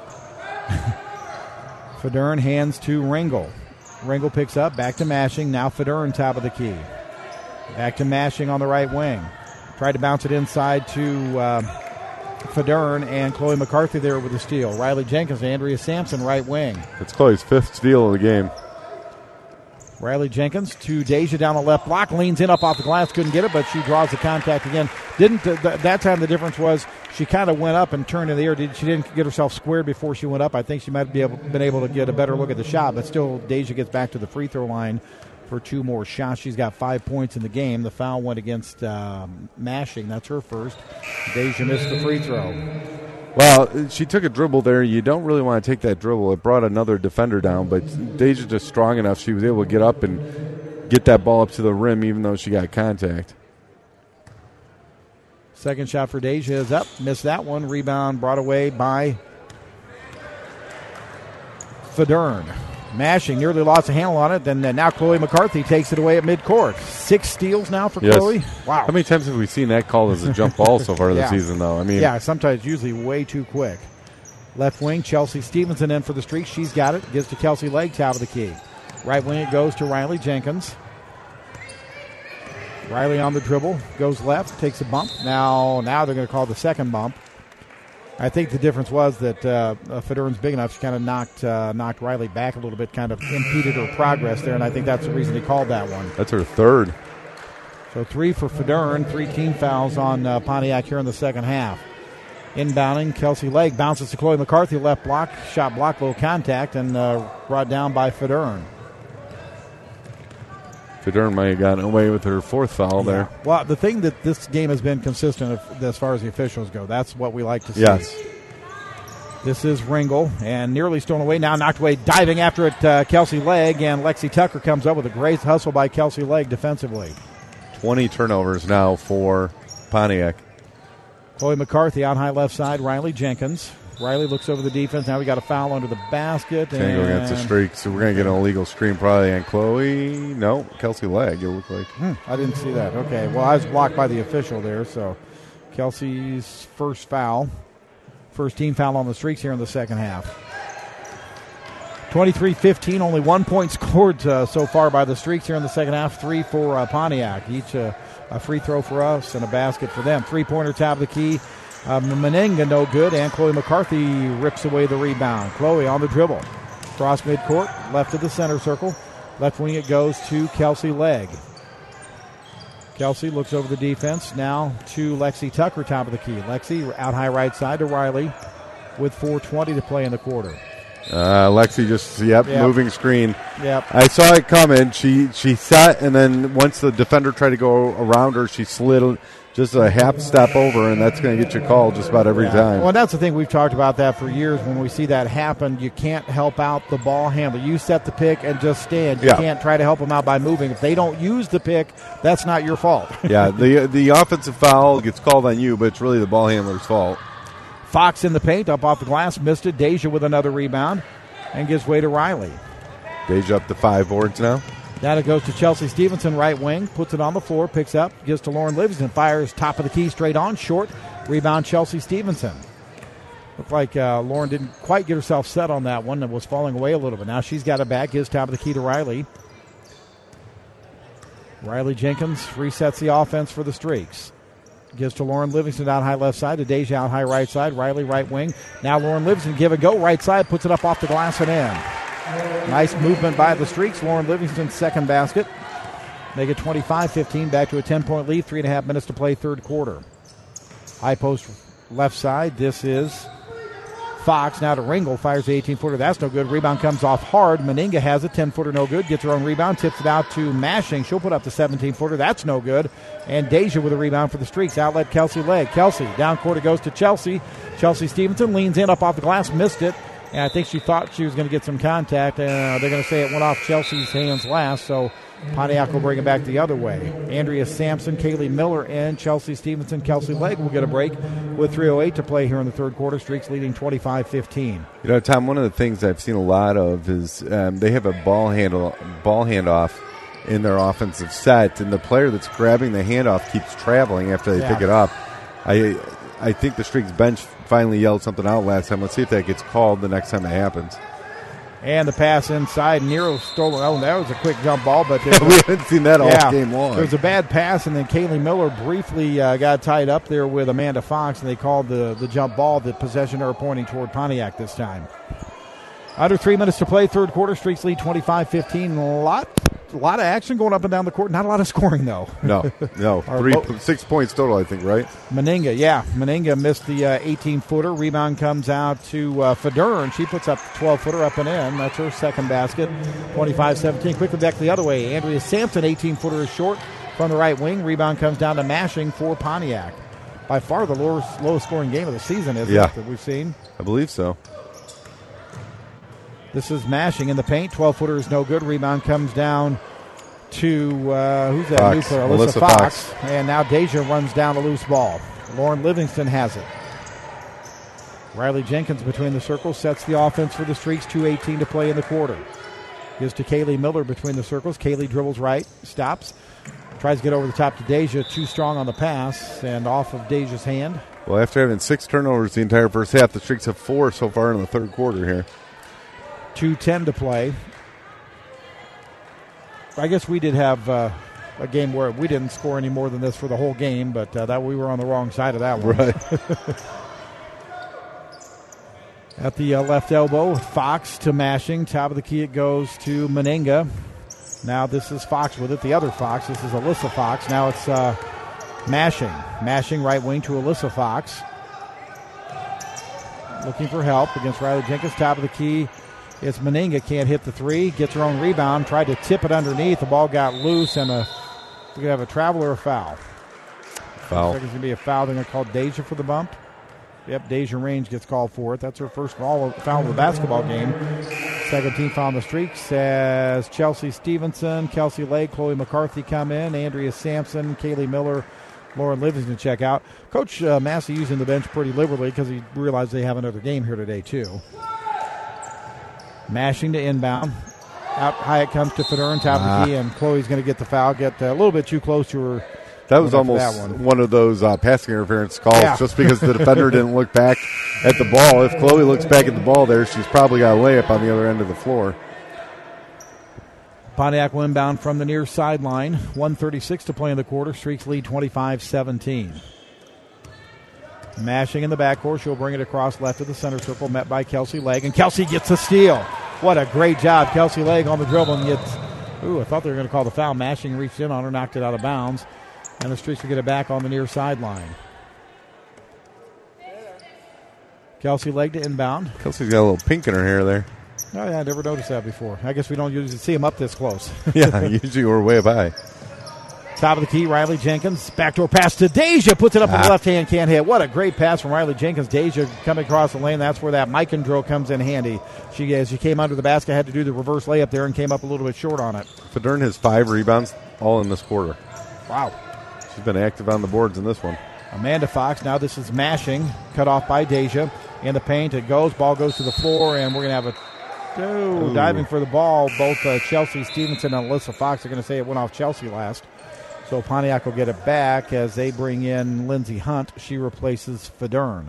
Federn hands to Ringel. Ringel picks up, back to mashing. Now Federn, top of the key. Back to mashing on the right wing. Tried to bounce it inside to uh, Federn, and Chloe McCarthy there with the steal. Riley Jenkins, Andrea Sampson, right wing. It's Chloe's fifth steal of the game. Riley Jenkins to Deja down the left block, leans in up off the glass, couldn't get it, but she draws the contact again. Didn't uh, th- that time the difference was she kind of went up and turned in the air. She didn't get herself squared before she went up. I think she might be able, been able to get a better look at the shot, but still Deja gets back to the free throw line for two more shots. She's got five points in the game. The foul went against um, Mashing. That's her first. Deja missed the free throw. Well, she took a dribble there. You don't really want to take that dribble. It brought another defender down, but Deja's just strong enough. She was able to get up and get that ball up to the rim even though she got contact. Second shot for Deja is up. Missed that one. Rebound brought away by Federn. Mashing, nearly lost a handle on it. Then uh, now Chloe McCarthy takes it away at midcourt. Six steals now for yes. Chloe. Wow. How many times have we seen that called as a jump ball so far yeah. this season, though? I mean, yeah, sometimes usually way too quick. Left wing, Chelsea Stevenson in for the streak. She's got it. Gives to Kelsey Legg, top of the key. Right wing, it goes to Riley Jenkins. Riley on the dribble, goes left, takes a bump. Now, now they're going to call the second bump. I think the difference was that uh, Federn's big enough. She kind of knocked uh, knocked Riley back a little bit, kind of impeded her progress there, and I think that's the reason he called that one. That's her third. So three for Federn, three team fouls on uh, Pontiac here in the second half. Inbounding, Kelsey Legg bounces to Chloe McCarthy, left block, shot block, low contact, and uh, brought down by Federn. Federn might have gotten away with her fourth foul yeah. there. Well, the thing that this game has been consistent as far as the officials go, that's what we like to see. Yes. This is Ringel, and nearly stolen away, now knocked away, diving after it, uh, Kelsey Legg, and Lexi Tucker comes up with a great hustle by Kelsey Legg defensively. twenty turnovers now for Pontiac. Chloe McCarthy on high left side, Riley Jenkins. Riley looks over the defense. Now we got a foul under the basket. Can't and go against the streak, so we're going to get an illegal screen probably on Chloe. No, Kelsey Legg, it looked like. Hmm, I didn't see that. Okay, well, I was blocked by the official there, so Kelsey's first foul. First team foul on the streaks here in the second half. twenty-three fifteen, only one point scored uh, so far by the streaks here in the second half. Three for uh, Pontiac. Each uh, a free throw for us and a basket for them. Three-pointer, top of the key. Uh, Meninga no good, and Chloe McCarthy rips away the rebound. Chloe on the dribble. Cross midcourt, left of the center circle. Left wing it goes to Kelsey Legg. Kelsey looks over the defense. Now to Lexi Tucker, top of the key. Lexi out high right side to Riley with four twenty to play in the quarter. Uh, Lexi just, yep, yep, moving screen. Yep. I saw it coming. She she sat, and then once the defender tried to go around her, she slid just a half step over, and that's going to get you called just about every yeah. time. Well, that's the thing. We've talked about that for years. When we see that happen, you can't help out the ball handler. You set the pick and just stand. You yeah. can't try to help them out by moving. If they don't use the pick, that's not your fault. yeah, the the offensive foul gets called on you, but it's really the ball handler's fault. Fox in the paint, up off the glass, missed it. Deja with another rebound. and gives way to Riley. Deja up to five boards now. Now it goes to Chelsea Stevenson, right wing, puts it on the floor, picks up, gives to Lauren Livingston, fires top of the key straight on, short, rebound Chelsea Stevenson. Looked like uh, Lauren didn't quite get herself set on that one and was falling away a little bit. Now she's got it back, gives top of the key to Riley. Riley Jenkins resets the offense for the Streaks. Gives to Lauren Livingston out high left side, to Deja out high right side, Riley right wing. Now Lauren Livingston give a go right side, puts it up off the glass and in. Nice movement by the Streaks. Lauren Livingston's second basket. Make it twenty-five fifteen, back to a ten-point lead, three and a half minutes to play third quarter. High post left side, this is Fox. Now to Ringel, fires the eighteen-footer. That's no good. Rebound comes off hard. Meninga has a ten-footer, no good. Gets her own rebound, tips it out to Mashing. She'll put up the seventeen-footer. That's no good. And Deja with a rebound for the Streaks. Outlet Kelsey Legg. Kelsey, down court it goes to Chelsea. Chelsea Stevenson leans in up off the glass, missed it. And I think she thought she was going to get some contact. And uh, they're going to say it went off Chelsea's hands last, so Pontiac will bring it back the other way. Andrea Sampson, Kaylee Miller, and Chelsea Stevenson. Kelsey Legg will get a break with three oh eight to play here in the third quarter. Streaks leading twenty-five fifteen. You know, Tom, one of the things I've seen a lot of is um, they have a ball handle, ball handoff in their offensive set, and the player that's grabbing the handoff keeps traveling after they Yeah. pick it up. I I think the Streaks bench finally yelled something out last time. Let's see if that gets called the next time it happens. And the pass inside. Nero stole it. Oh, that was a quick jump ball, but there we was- haven't seen that all yeah, game long. There was a bad pass, and then Kaylee Miller briefly uh, got tied up there with Amanda Fox, and they called the, the jump ball. The possession arrow pointing toward Pontiac this time. Under three minutes to play, third quarter. Streaks lead twenty-five fifteen. A lot, a lot of action going up and down the court. Not a lot of scoring, though. No, no. Our Three, bo- six points total, I think, right? Meninga, yeah. Meninga missed the uh, eighteen-footer. Rebound comes out to uh, Federn. She puts up the twelve-footer up and in. That's her second basket. twenty-five seventeen. Quickly back the other way. Andrea Sampson, eighteen-footer is short from the right wing. Rebound comes down to Mashing for Pontiac. By far the lowest, lowest scoring game of the season, isn't Yeah. it, that we've seen? I believe so. This is Mashing in the paint. twelve-footer is no good. Rebound comes down to, uh, who's that Fox. new player? Alyssa, Melissa Fox. Fox. And now Deja runs down a loose ball. Lauren Livingston has it. Riley Jenkins between the circles sets the offense for the Streaks. two eighteen to play in the quarter. Gives to Kaylee Miller between the circles. Kaylee dribbles right, stops. Tries to get over the top to Deja. Too strong on the pass and off of Deja's hand. Well, after having six turnovers the entire first half, the Streaks have four so far in the third quarter here. two ten to play. I guess we did have uh, a game where we didn't score any more than this for the whole game, but uh, that we were on the wrong side of that one. Right. At the uh, left elbow, Fox to Mashing. Top of the key it goes to Meninga. Now this is Fox with it. The other Fox. This is Alyssa Fox. Now it's uh, Mashing. Mashing right wing to Alyssa Fox. Looking for help against Riley Jenkins. Top of the key. It's Meninga, can't hit the three, gets her own rebound, tried to tip it underneath. The ball got loose, and a, we're going to have a travel or a foul. Foul. Looks like it's going to be a foul. They're going to call Deja for the bump. Yep, Deja Range gets called for it. That's her first foul, foul of the basketball game. Second team foul on the Streaks as Chelsea Stevenson, Kelsey Legg, Chloe McCarthy come in, Andrea Sampson, Kaylee Miller, Lauren Livingston check out. Coach uh, Massey using the bench pretty liberally because he realized they have another game here today, too. Mashing to inbound. Out high it comes to Federn, top Ah. of the key, and Chloe's going to get the foul. Get uh, a little bit too close to her. That was Went up for almost that one. one. of those uh, passing interference calls Yeah. just because the defender didn't look back at the ball. If Chloe looks back at the ball there, she's probably got a layup on the other end of the floor. Pontiac will inbound from the near sideline. one thirty-six to play in the quarter. Streaks lead twenty-five seventeen. Mashing in the backcourt. She'll bring it across left of the center circle, met by Kelsey Legg. And Kelsey gets a steal. What a great job. Kelsey Legg on the dribble and gets, ooh, I thought they were going to call the foul. Mashing reached in on her, knocked it out of bounds. And the Streaks will get it back on the near sideline. Kelsey Legg to inbound. Kelsey's got a little pink in her hair there. Oh, yeah, I never noticed that before. I guess we don't usually see him up this close. Yeah, usually we're way up high. Top of the key, Riley Jenkins. Backdoor pass to Deja. Puts it up with the Ah. left hand, can't hit. What a great pass from Riley Jenkins. Deja coming across the lane. That's where that Mikan drill comes in handy. She, as she came under the basket, had to do the reverse layup there and came up a little bit short on it. Federn has five rebounds, all in this quarter. Wow. She's been active on the boards in this one. Amanda Fox. Now this is Mashing. Cut off by Deja. In the paint, it goes. Ball goes to the floor, and we're going to have a Oh, diving for the ball. Both uh, Chelsea Stevenson and Alyssa Fox are going to say it went off Chelsea last. So Pontiac will get it back as they bring in Lindsey Hunt. She replaces Federn.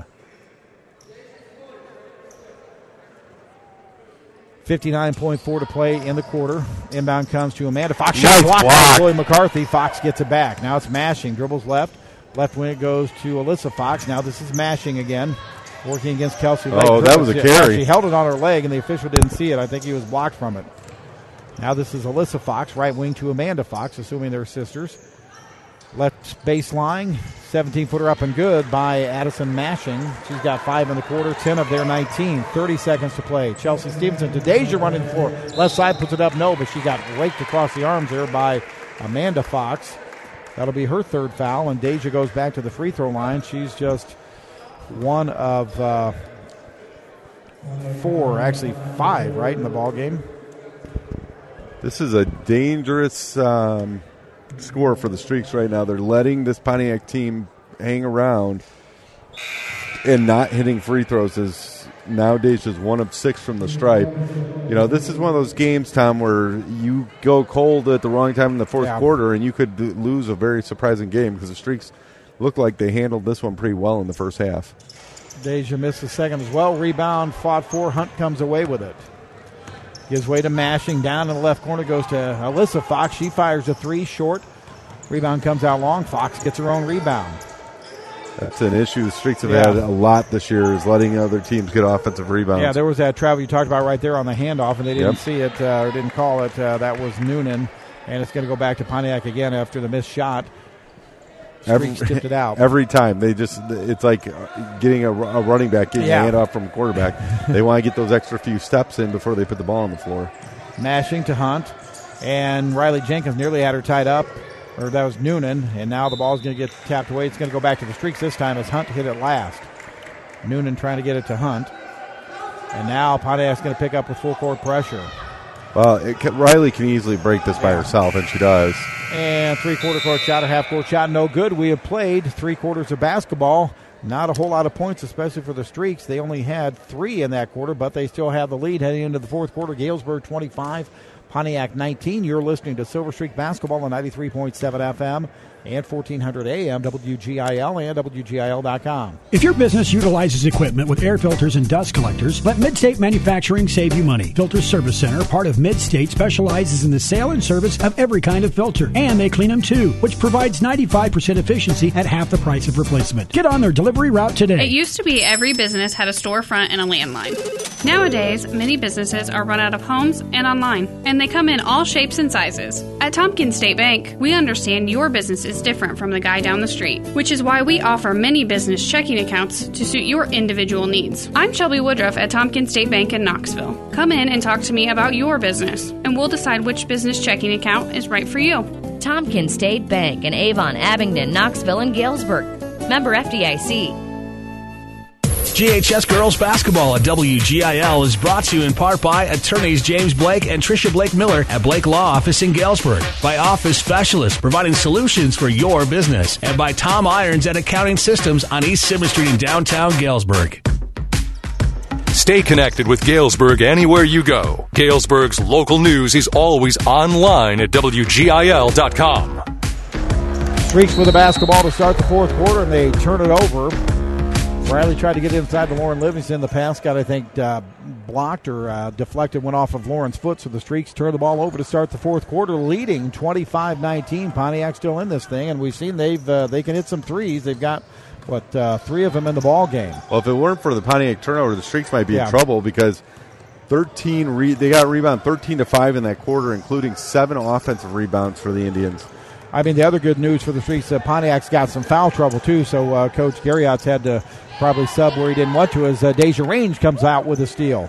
fifty-nine point four to play in the quarter. Inbound comes to Amanda Fox. Shot Nice blocked by block. Chloe McCarthy. Fox gets it back. Now it's mashing. Dribbles left. Left wing it goes to Alyssa Fox. Now this is mashing again. Working against Kelsey Lake. Oh, that was a carry. She held it on her leg, and the official didn't see it. I think he was blocked from it. Now this is Alyssa Fox, right wing to Amanda Fox, assuming they're sisters. Left baseline, seventeen-footer up and good by Addison Mashing. She's got five in the quarter, ten of their nineteen. thirty seconds to play. Chelsea Stevenson to Deja running the floor. Left side puts it up, no, but she got raked across the arms there by Amanda Fox. That'll be her third foul, and Deja goes back to the free throw line. She's just one of uh, four, actually five, right, in the ball game. This is a dangerous um, score for the Streaks right now. They're letting this Pontiac team hang around and not hitting free throws. As nowadays is one of six from the stripe. You know, this is one of those games, Tom, where you go cold at the wrong time in the fourth Yeah. quarter and you could do, lose a very surprising game because the Streaks looked like they handled this one pretty well in the first half. Deja missed the second as well. Rebound fought for. Hunt comes away with it. Gives way to Mashing. Down in the left corner goes to Alyssa Fox. She fires a three short. Rebound comes out long. Fox gets her own rebound. That's an issue the Streaks have Yeah. had a lot this year, is letting other teams get offensive rebounds. Yeah, there was that travel you talked about right there on the handoff, and they didn't Yep. see it uh, or didn't call it. Uh, that was Noonan, and it's going to go back to Pontiac again after the missed shot. Every, Streaks tipped it out. every time they just it's like getting a, a running back getting Yeah. a handoff from a quarterback. They want to get those extra few steps in before they put the ball on the floor. Mashing to Hunt, and Riley Jenkins nearly had her tied up, or that was Noonan, and now the ball's going to get tapped away. It's going to go back to the Streaks this time as Hunt hit it last. Noonan trying to get it to Hunt, and now Pontiac's going to pick up with full court pressure. Well, it can, Riley can easily break this by Yeah. herself, and she does. And three-quarter court shot, a half-court shot, no good. We have played three quarters of basketball. Not a whole lot of points, especially for the Streaks. They only had three in that quarter, but they still have the lead heading into the fourth quarter. Galesburg twenty-five, Pontiac nineteen. You're listening to Silver Streak Basketball on ninety-three point seven F M and fourteen hundred A M, W G I L and W G I L dot com. If your business utilizes equipment with air filters and dust collectors, let Midstate Manufacturing save you money. Filter Service Center, part of Midstate, specializes in the sale and service of every kind of filter, and they clean them too, which provides ninety-five percent efficiency at half the price of replacement. Get on their delivery route today. It used to be every business had a storefront and a landline. Nowadays, many businesses are run out of homes and online, and they come in all shapes and sizes. At Tompkins State Bank, we understand your business is different from the guy down the street, which is why we offer many business checking accounts to suit your individual needs. I'm Shelby Woodruff at Tompkins State Bank in Knoxville. Come in and talk to me about your business, and we'll decide which business checking account is right for you. Tompkins State Bank in Avon, Abingdon, Knoxville, and Galesburg. Member F D I C. G H S Girls Basketball at W G I L is brought to you in part by attorneys James Blake and Tricia Blake Miller at Blake Law Office in Galesburg, by Office Specialists providing solutions for your business, and by Tom Irons and Accounting Systems on East Simmons Street in downtown Galesburg. Stay connected with Galesburg anywhere you go. Galesburg's local news is always online at W G I L dot com. Streaks with the basketball to start the fourth quarter, and they turn it over. Riley tried to get inside to Lauren Livingston. The pass got, I think, uh, blocked or uh, deflected, went off of Lauren's foot, so the Streaks turn the ball over to start the fourth quarter, leading twenty-five nineteen. Pontiac still in this thing, and we've seen they've uh, they can hit some threes. They've got, what, uh, three of them in the ball game. Well, if it weren't for the Pontiac turnover, the Streaks might be Yeah. in trouble because thirteen re- they got a rebound thirteen to five in that quarter, including seven offensive rebounds for the Indians. I mean, the other good news for the Streaks, uh, Pontiac's got some foul trouble, too, so uh, Coach Garriott's had to probably sub where he didn't want to as uh, Deja Range comes out with a steal.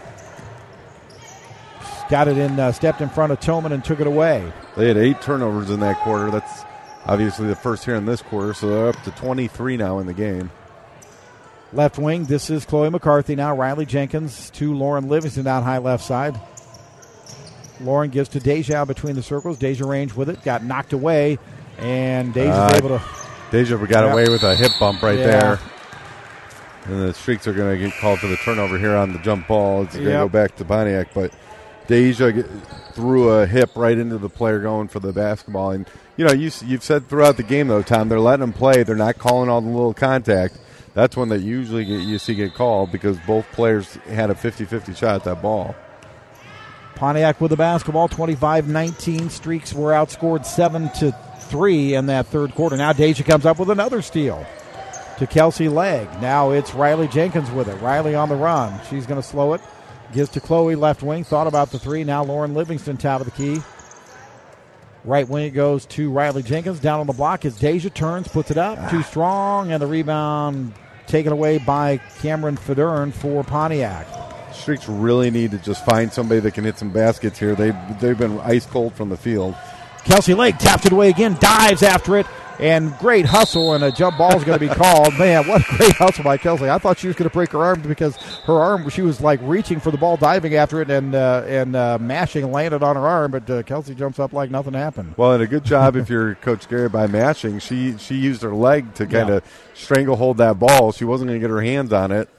Got it in, uh, stepped in front of Tillman and took it away. They had eight turnovers in that quarter. That's obviously the first here in this quarter, so they're up to twenty-three now in the game. Left wing, this is Chloe McCarthy now. Riley Jenkins to Lauren Livingston down high left side. Lauren gives to Deja between the circles. Deja Range with it, got knocked away, and Deja's Uh, able to... Deja got Yep. away with a hip bump right Yeah. there. And the Streaks are going to get called for the turnover here on the jump ball. It's going to Yep. go back to Pontiac, but Deja get, threw a hip right into the player going for the basketball. And, you know, you, you've said throughout the game, though, Tom, they're letting them play. They're not calling all the little contact. That's when they usually get, you see get called because both players had a fifty-fifty shot at that ball. Pontiac with the basketball, twenty-five nineteen. Streaks were outscored seven to three in that third quarter. Now Deja comes up with another steal to Kelsey Legg. Now it's Riley Jenkins with it. Riley on the run. She's going to slow it. Gives to Chloe, left wing. Thought about the three. Now Lauren Livingston, top of the key. Right wing it goes to Riley Jenkins. Down on the block is Deja. Turns, puts it up. Too strong, and the rebound taken away by Cameron Federn for Pontiac. Streaks really need to just find somebody that can hit some baskets here. They've, they've been ice cold from the field. Kelsey Legg taps it away again, dives after it, and great hustle, and a jump ball is going to be called. Man, what a great hustle by Kelsey. I thought she was going to break her arm because her arm, she was like reaching for the ball, diving after it, and uh, and uh, mashing and landed on her arm, but uh, Kelsey jumps up like nothing happened. Well, and a good job if you're Coach Garrett by mashing. She she used her leg to kind of Yeah. strangle hold that ball. She wasn't going to get her hands on it.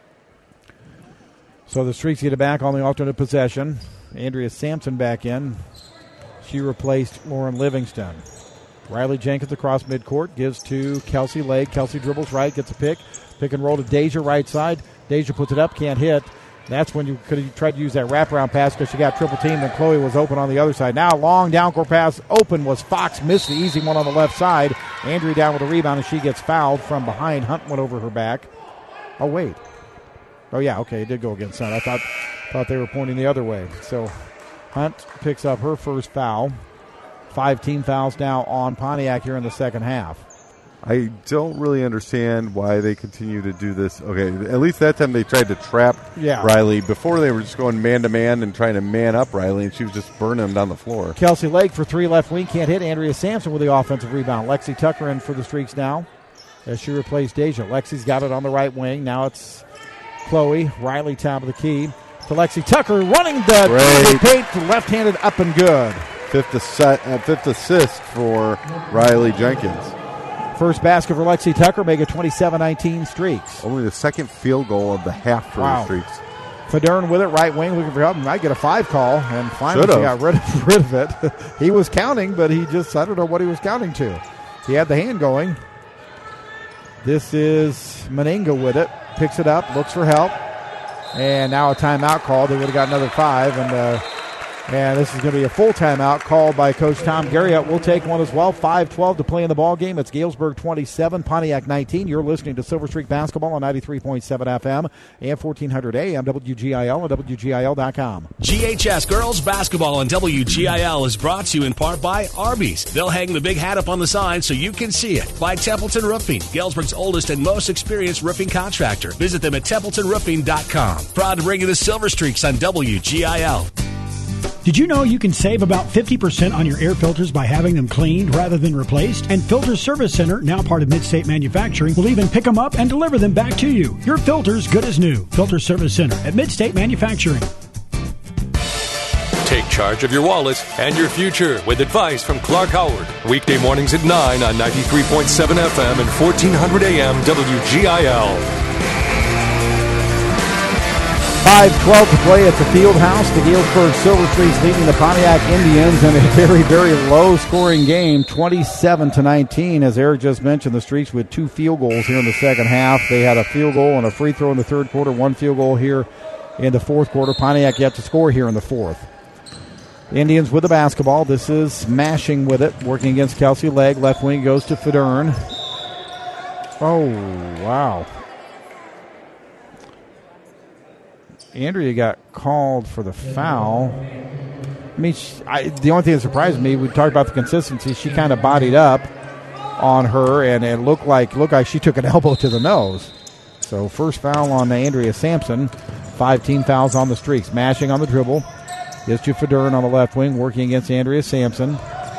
So the Streaks get it back on the alternate possession. Andrea Sampson back in. She replaced Lauren Livingston. Riley Jenkins across midcourt, gives to Kelsey Legg. Kelsey dribbles right, gets a pick. Pick and roll to Deja right side. Deja puts it up, can't hit. That's when you could have tried to use that wraparound pass because she got triple teamed and Chloe was open on the other side. Now long down court pass open was Fox. Missed the easy one on the left side. Andrea down with a rebound and she gets fouled from behind. Hunt went over her back. Oh, wait. Oh, yeah, okay, it did go against Hunt. I thought thought they were pointing the other way. So Hunt picks up her first foul. Five team fouls now on Pontiac here in the second half. I don't really understand why they continue to do this. Okay, at least that time they tried to trap Yeah. Riley. Before they were just going man-to-man and trying to man up Riley, and she was just burning him down the floor. Kelsey Legg for three left wing, can't hit. Andrea Sampson with the offensive rebound. Lexi Tucker in for the Streaks now as she replaced Deja. Lexi's got it on the right wing. Now it's Chloe. Riley top of the key to Lexi Tucker running the, the paint, left-handed up and good. Fifth, assi- uh, fifth assist for Riley Jenkins. First basket for Lexi Tucker, make it twenty-seven nineteen Streaks. Only the second field goal of the half for Wow. the Streaks. Federn with it, right wing, looking for help. Might get a five call, and finally Should've. he got rid of, rid of it. He was counting, but he just, I don't know what he was counting to. He had the hand going. This is Meninga with it. Picks it up, looks for help. And now a timeout call. They would have got another five. And uh, and this is going to be a full timeout called by Coach Tom Garriott. We'll take one as well. five twelve to play in the ball game. It's Galesburg twenty-seven, Pontiac nineteen. You're listening to Silver Streak Basketball on ninety-three point seven F M and fourteen hundred A M W G I L and W G I L dot com. G H S Girls Basketball on W G I L is brought to you in part by Arby's. They'll hang the big hat up on the sign so you can see it. By Templeton Roofing, Galesburg's oldest and most experienced roofing contractor. Visit them at templeton roofing dot com. Proud to bring you the Silver Streaks on W G I L. Did you know you can save about fifty percent on your air filters by having them cleaned rather than replaced? And Filter Service Center, now part of Midstate Manufacturing, will even pick them up and deliver them back to you. Your filter's good as new. Filter Service Center at Midstate Manufacturing. Take charge of your wallet and your future with advice from Clark Howard. Weekday mornings at nine on ninety-three point seven F M and fourteen hundred A M W G I L. five twelve to play at the field house. The Galesburg Silver Streaks leading the Pontiac Indians in a very, very low-scoring game, twenty-seven to nineteen. As Eric just mentioned, the Streaks with two field goals here in the second half. They had a field goal and a free throw in the third quarter, one field goal here in the fourth quarter. Pontiac yet to score here in the fourth. Indians with the basketball. This is Mashing with it, working against Kelsey Legg. Left wing goes to Federn. Oh, wow. Andrea got called for the foul. I mean, she, I, the only thing that surprised me, we talked about the consistency. She kind of bodied up on her, and it looked like looked like she took an elbow to the nose. So first foul on Andrea Sampson. Five team fouls on the Streaks. Mashing on the dribble. Gives to Federn on the left wing, working against Andrea Sampson.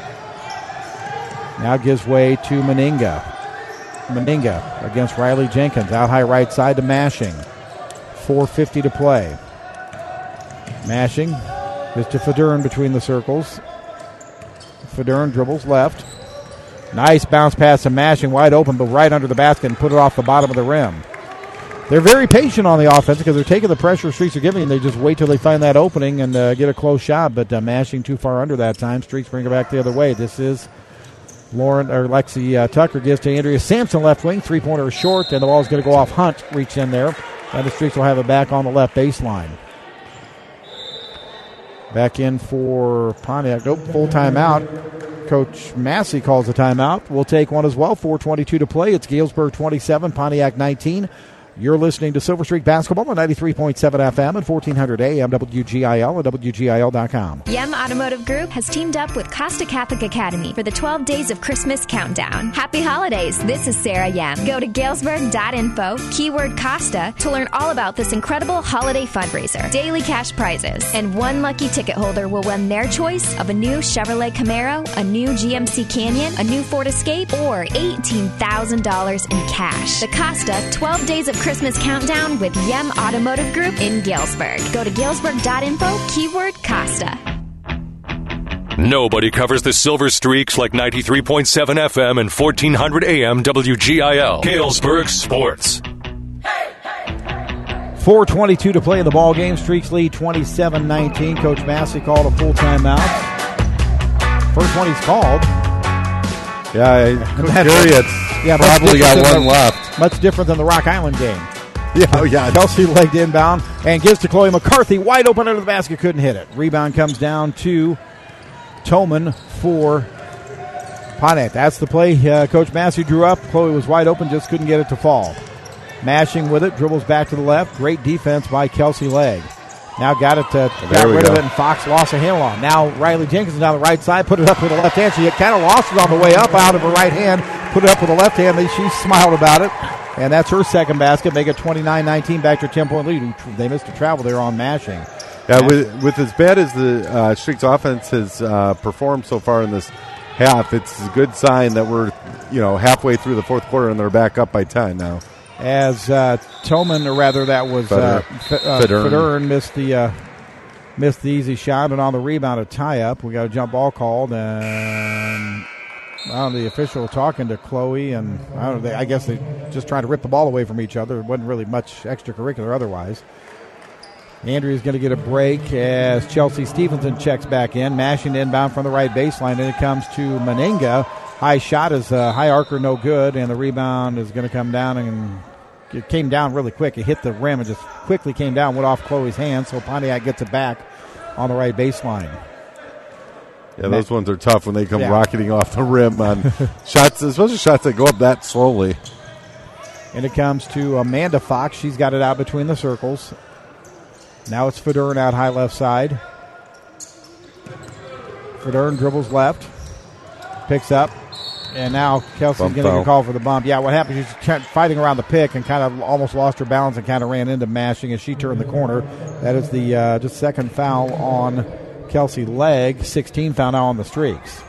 Now gives way to Meninga. Meninga against Riley Jenkins. Out high right side to Mashing. four fifty to play. Mashing is to Federn between the circles. Federn dribbles left. Nice bounce pass to Mashing, wide open, but right under the basket and put it off the bottom of the rim. they're very patient on the offense because they're taking the pressure Streaks are giving, and they just wait till they find that opening and uh, get a close shot, but uh, mashing too far under that time. Streaks bring it back the other way. This is Lauren or Lexi uh, Tucker gives to Andrea Sampson, left wing. Three-pointer is short, and the ball is going to go off. Hunt reached in there, and the Streaks will have it back on the left baseline. Back in for Pontiac. Nope, full timeout. Coach Massey calls a timeout. We'll take one as well. four twenty-two to play. It's Galesburg twenty-seven, Pontiac nineteen. You're listening to Silver Streak Basketball on ninety-three point seven F M and fourteen hundred A M W G I L and W G I L dot com. Yem Automotive Group has teamed up with Costa Catholic Academy for the twelve Days of Christmas Countdown. Happy holidays. This is Sarah Yem. Go to Galesburg dot info, keyword Costa, to learn all about this incredible holiday fundraiser. Daily cash prizes. And one lucky ticket holder will win their choice of a new Chevrolet Camaro, a new G M C Canyon, a new Ford Escape, or eighteen thousand dollars in cash. The Costa twelve Days of Christmas Countdown with Yem Automotive Group in Galesburg. Go to Galesburg dot info, keyword Costa. Nobody covers the Silver Streaks like ninety-three point seven F M and fourteen hundred A M W G I L. Galesburg Sports. four twenty-two to play in the ball game. Streaks lead twenty-seven nineteen. Coach Massey called a full timeout. First one he's called. Yeah, Coach Gary, it's yeah, probably got one the, left. Much different than the Rock Island game. Yeah, oh yeah. Kelsey legged inbound and gives to Chloe McCarthy. Wide open under the basket, couldn't hit it. Rebound comes down to Toman for Pontiac. That's the play uh, Coach Massey drew up. Chloe was wide open, just couldn't get it to fall. Mashing with it, dribbles back to the left. Great defense by Kelsey Legg. Now got it to, got rid go. of it, and Fox lost a handle on. Now Riley Jenkins down the right side, put it up with the left hand. She kind of lost it on the way up out of her right hand, put it up with the left hand. She smiled about it, and that's her second basket. Make it twenty-nine nineteen, back to a ten-point lead. They missed a travel there on mashing. Yeah, with, with as bad as the uh, Streaks offense has uh, performed so far in this half, it's a good sign that we're, you know, halfway through the fourth quarter and they're back up by ten now. As uh, Tillman, or rather that was uh, F- uh, Federn missed the uh, missed the easy shot, and on the rebound a tie-up. We got a jump ball called, and well, the official talking to Chloe, and I don't know. They, I guess they just trying to rip the ball away from each other. It wasn't really much extracurricular otherwise. Andrea's going to get a break as Chelsea Stevenson checks back in, mashing inbound from the right baseline, and it comes to Meninga. High shot is a high arcer, no good, and the rebound is going to come down, and it came down really quick. It hit the rim and just quickly came down, went off Chloe's hand, so Pontiac gets it back on the right baseline. Yeah, those ones are tough when they come yeah. rocketing off the rim on shots, especially shots that go up that slowly. And it comes to Amanda Fox. She's got it out between the circles. Now it's Federn out high left side. Federn dribbles left, picks up, and now Kelsey's going to get called for the bump. Yeah, what happened, she's fighting around the pick and kind of almost lost her balance and kind of ran into mashing as she turned the corner. That is the uh, just second foul on Kelsey Legg. sixteen foul now on the Streaks.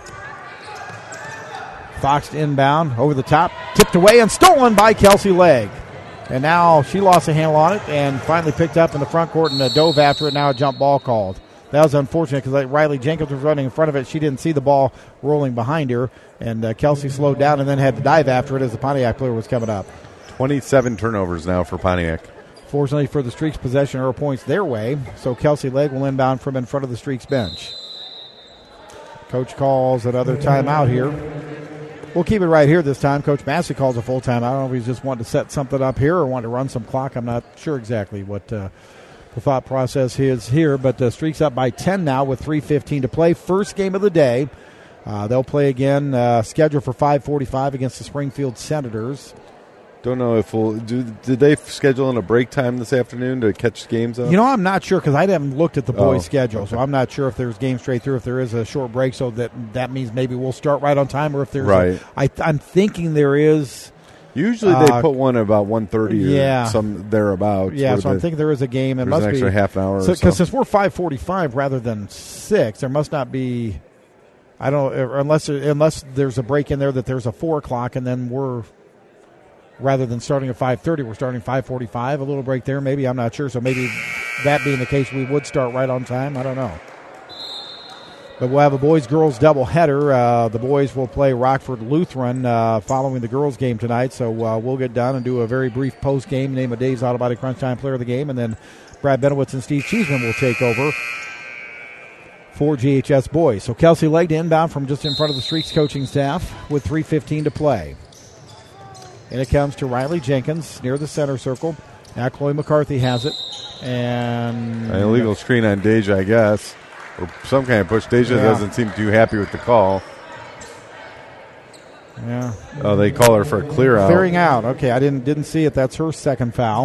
Fox inbound, over the top, tipped away and stolen by Kelsey Legg. And now she lost a handle on it and finally picked up in the front court and uh, dove after it. Now a jump ball called. That was unfortunate because Riley Jenkins was running in front of it. She didn't see the ball rolling behind her, and uh, Kelsey slowed down and then had to dive after it as the Pontiac player was coming up. twenty-seven turnovers now for Pontiac. Fortunately for the Streaks, possession arrow points their way, so Kelsey Legg will inbound from in front of the Streaks bench. Coach calls another timeout here. We'll keep it right here this time. Coach Massey calls a full timeout. I don't know if he's just wanting to set something up here or wanting to run some clock. I'm not sure exactly what uh, the thought process is here, but the Streaks up by ten now with three fifteen to play. First game of the day. Uh, they'll play again, uh, scheduled for five forty-five against the Springfield Senators. Don't know if we'll do. Did they schedule in a break time this afternoon to catch games up? You know, I'm not sure because I haven't looked at the boys' oh, schedule, okay. so I'm not sure if there's games straight through. If there is a short break, so that that means maybe we'll start right on time, or if there's right. A, I, I'm thinking there is. Usually uh, they put one about one thirty yeah. or some thereabouts. Yeah, so the, I'm thinking there is a game. It must an extra be half an hour. Because so, so. since we're five forty-five rather than six, there must not be. I don't unless unless there's a break in there that there's a four o'clock and then we're. Rather than starting at five thirty, we're starting five forty-five. A little break there, maybe. I'm not sure. So maybe that being the case, we would start right on time. I don't know. But we'll have a boys-girls doubleheader. Uh, the boys will play Rockford Lutheran uh, following the girls' game tonight. So uh, we'll get done and do a very brief post-game, name of Dave's Auto Body Crunch Time Player of the Game, and then Brad Benowitz and Steve Cheeseman will take over for G H S boys. So Kelsey Legg to inbound from just in front of the Streaks coaching staff with three fifteen to play. And it comes to Riley Jenkins near the center circle. Now Chloe McCarthy has it. And an illegal screen on Deja, I guess. Or some kind of push. Deja yeah. doesn't seem too happy with the call. Yeah. Oh, they call her for a clear out. Clearing out. Okay, I didn't didn't see it. That's her second foul.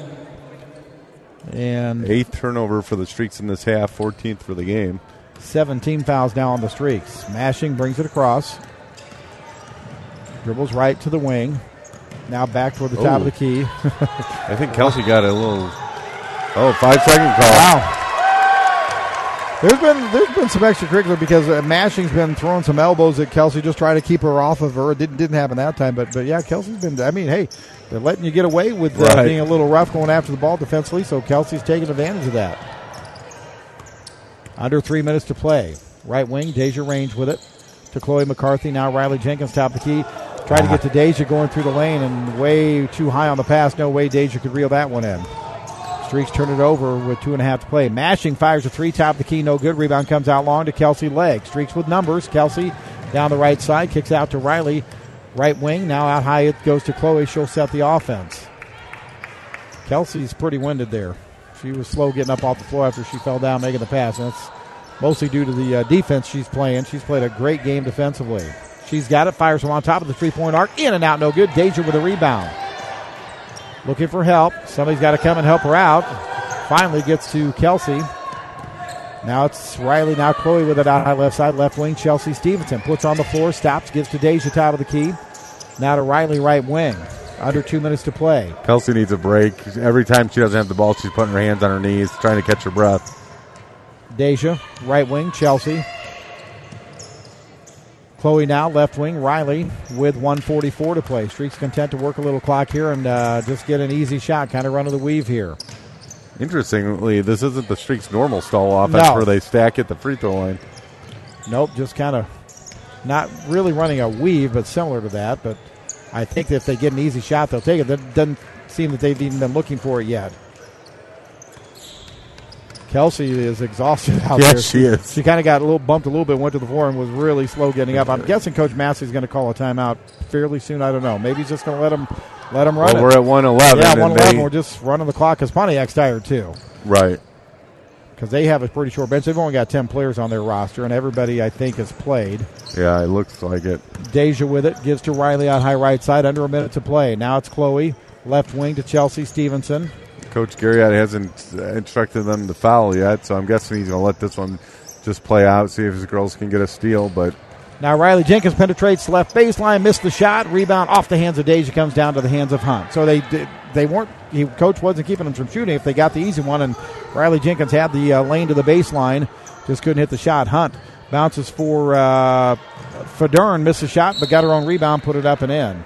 And eighth turnover for the Streaks in this half, fourteenth for the game. seventeen fouls now on the Streaks. Mashing brings it across. Dribbles right to the wing. Now back toward the top Ooh. of the key. I think Kelsey got a little. Oh, five second call. Wow. There's been there's been some extracurricular because uh, Mashing's been throwing some elbows at Kelsey, just trying to keep her off of her. It didn't didn't happen that time, but but yeah, Kelsey's been. I mean, hey, they're letting you get away with uh, right. being a little rough going after the ball defensively, so Kelsey's taking advantage of that. Under three minutes to play. Right wing, Deja Range with it to Chloe McCarthy. Now Riley Jenkins top of the key. Try to get to Deja going through the lane and way too high on the pass. No way Deja could reel that one in. Streaks turn it over with two and a half to play. Mashing fires a three, top of the key, no good. Rebound comes out long to Kelsey Legg. Streaks with numbers. Kelsey down the right side, kicks out to Riley. Right wing, now out high it goes to Chloe. She'll set the offense. Kelsey's pretty winded there. She was slow getting up off the floor after she fell down making the pass. And that's mostly due to the uh, defense she's playing. She's played a great game defensively. She's got it, fires from on top of the three-point arc. In and out, no good. Deja with a rebound. Looking for help. Somebody's got to come and help her out. Finally gets to Kelsey. Now it's Riley, now Chloe with it out high left side. Left wing, Chelsea Stevenson. Puts on the floor, stops, gives to Deja top of the key. Now to Riley, right wing. Under two minutes to play. Kelsey needs a break. Every time she doesn't have the ball, she's putting her hands on her knees, trying to catch her breath. Deja, right wing, Chelsea. Chloe now, left wing, Riley with one forty-four to play. Streaks content to work a little clock here and uh, just get an easy shot, kind of run of the weave here. Interestingly, this isn't the Streaks' normal stall offense no. where they stack at the free throw line. Nope, just kind of not really running a weave, but similar to that. But I think that if they get an easy shot, they'll take it. It doesn't seem that they've even been looking for it yet. Kelsey is exhausted out yes, there. she is. She kind of got a little bumped a little bit, went to the floor, and was really slow getting up. I'm guessing Coach Massey's going to call a timeout fairly soon. I don't know. Maybe he's just going to let them let them run well, it. We're at one eleven. Yeah, one eleven. We're just running the clock because Pontiac's tired too. Right. Because they have a pretty short bench. They've only got ten players on their roster, and everybody, I think, has played. Yeah, it looks like it. Deja with it. Gives to Riley on high right side. Under a minute to play. Now it's Chloe. Left wing to Chelsea Stevenson. Coach Garriott hasn't instructed them to foul yet, so I'm guessing he's going to let this one just play out, see if his girls can get a steal. But now Riley Jenkins penetrates left baseline, missed the shot. Rebound off the hands of Deja, comes down to the hands of Hunt. So they they weren't. He, Coach wasn't keeping them from shooting if they got the easy one, and Riley Jenkins had the uh, lane to the baseline, just couldn't hit the shot. Hunt bounces for uh, Federn, missed the shot, but got her own rebound, put it up and in.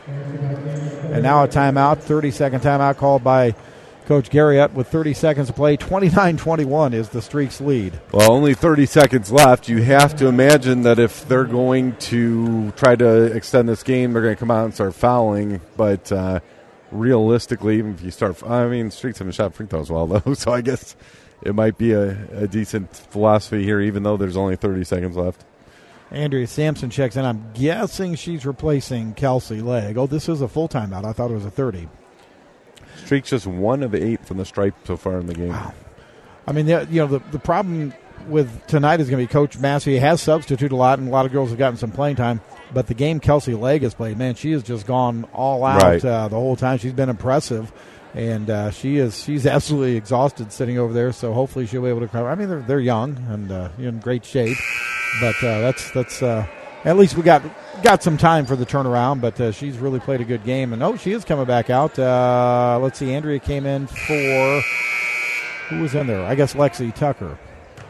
And now a timeout, thirty-second timeout called by Coach Garriott with thirty seconds to play. twenty-nine twenty-one is the Streaks' lead. Well, only thirty seconds left. You have to imagine that if they're going to try to extend this game, they're going to come out and start fouling. But uh, realistically, even if you start, I mean, Streaks haven't shot free throws well, though, so I guess it might be a, a decent philosophy here, even though there's only thirty seconds left. Andrea Sampson checks in. I'm guessing she's replacing Kelsey Legg. Oh, this is a full timeout. I thought it was a thirty. Streaks just one of eight from the stripe so far in the game. Wow. I mean, the, you know, the, the problem with tonight is going to be Coach Massey. He has substituted a lot, and a lot of girls have gotten some playing time. But the game Kelsey Legg has played, man, she has just gone all out right. uh, the whole time. She's been impressive, and uh, she is she's absolutely exhausted sitting over there. So hopefully she'll be able to cover. I mean, they're they're young and uh, in great shape, but uh, that's that's uh, at least we got got some time for the turnaround. But uh, she's really played a good game, and oh, she is coming back out. Uh, let's see, Andrea came in for who was in there? I guess Lexi Tucker.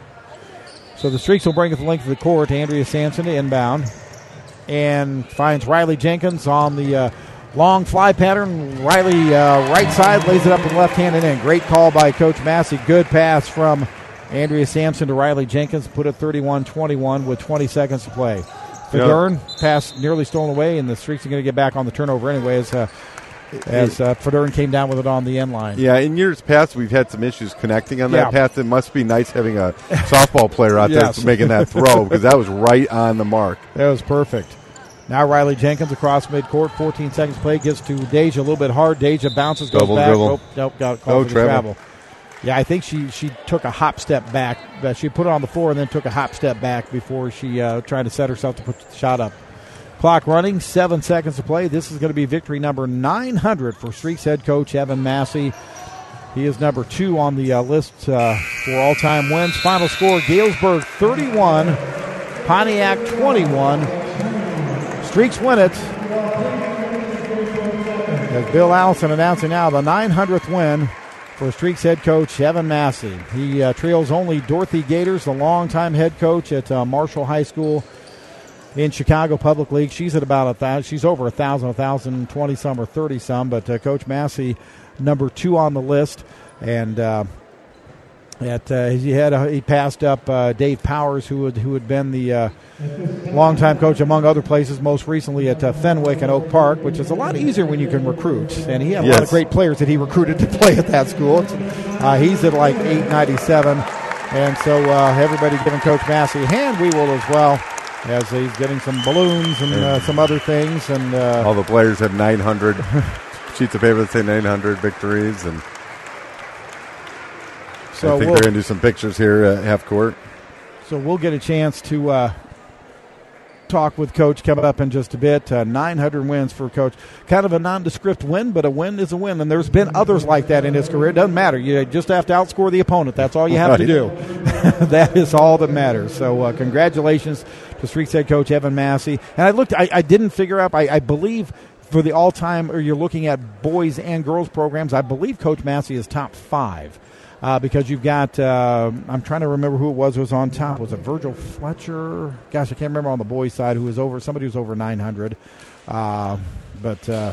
So the Streaks will bring it the length of the court. Andrea Sampson to inbound. And finds Riley Jenkins on the uh, long fly pattern. Riley uh, right side lays it up with left hand and in. Great call by Coach Massey. Good pass from Andrea Sampson to Riley Jenkins, put it thirty-one twenty-one with twenty seconds to play. Federn, yep. pass nearly stolen away, and the Streaks are going to get back on the turnover anyway as, uh, as uh, Federn came down with it on the end line. Yeah, in years past, we've had some issues connecting on that yeah. pass. It must be nice having a softball player out yes. there making that throw because that was right on the mark. That was perfect. Now Riley Jenkins across midcourt, fourteen seconds play, gives to Deja a little bit hard. Deja bounces, goes Double back. dribble. Nope, nope, got called oh, for the travel. Yeah, I think she, she took a hop step back. But she put it on the floor and then took a hop step back before she uh, tried to set herself to put the shot up. Clock running, seven seconds to play. This is going to be victory number nine hundred for Streaks head coach Evan Massey. He is number two on the uh, list uh, for all-time wins. Final score, Galesburg thirty-one, Pontiac twenty-one. Streaks win it. As Bill Allison announcing now the nine hundredth win for Streaks head coach Evan Massey. He uh, trails only Dorothy Gators, the longtime head coach at uh, Marshall High School in Chicago Public League. She's at about a thousand. She's over a thousand, a thousand twenty some or thirty some. But uh, Coach Massey, number two on the list, and uh, at uh, he had a, he passed up uh, Dave Powers, who had who had been the uh, longtime coach among other places, most recently at uh, Fenwick and Oak Park, which is a lot easier when you can recruit. And he had a yes. lot of great players that he recruited to play at that school. Uh, he's at like eight ninety-seven, and so uh, everybody giving Coach Massey a hand. We will as well, as he's getting some balloons and uh, some other things. And uh, all the players have nine hundred sheets of paper that say nine hundred victories, and so I think we'll, they're going to do some pictures here at half court. So we'll get a chance to uh, talk with Coach coming up in just a bit. Uh, nine hundred wins for Coach. Kind of a nondescript win, but a win is a win. And there's been others like that in his career. It doesn't matter. You just have to outscore the opponent. That's all you have right. to do. That is all that matters. So uh, congratulations to Streaks head coach Evan Massey. And I looked, I, I didn't figure out, I, I believe for the all-time, or you're looking at boys and girls programs, I believe Coach Massey is top five. Uh, because you've got, uh, I'm trying to remember who it was who was on top. Was it Virgil Fletcher? Gosh, I can't remember on the boys' side who was over, somebody who was over nine hundred. Uh, but uh,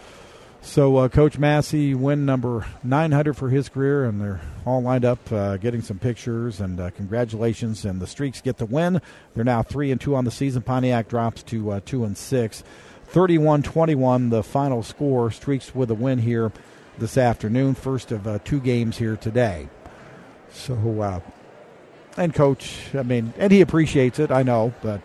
so uh, Coach Massey win number nine hundred for his career, and they're all lined up uh, getting some pictures, and uh, congratulations. And the Streaks get the win. They're now three and two on the season. Pontiac drops to uh, two and six. thirty-one twenty-one, the final score. Streaks with a win here this afternoon, first of uh, two games here today. So, uh, and Coach, I mean, and he appreciates it, I know, but,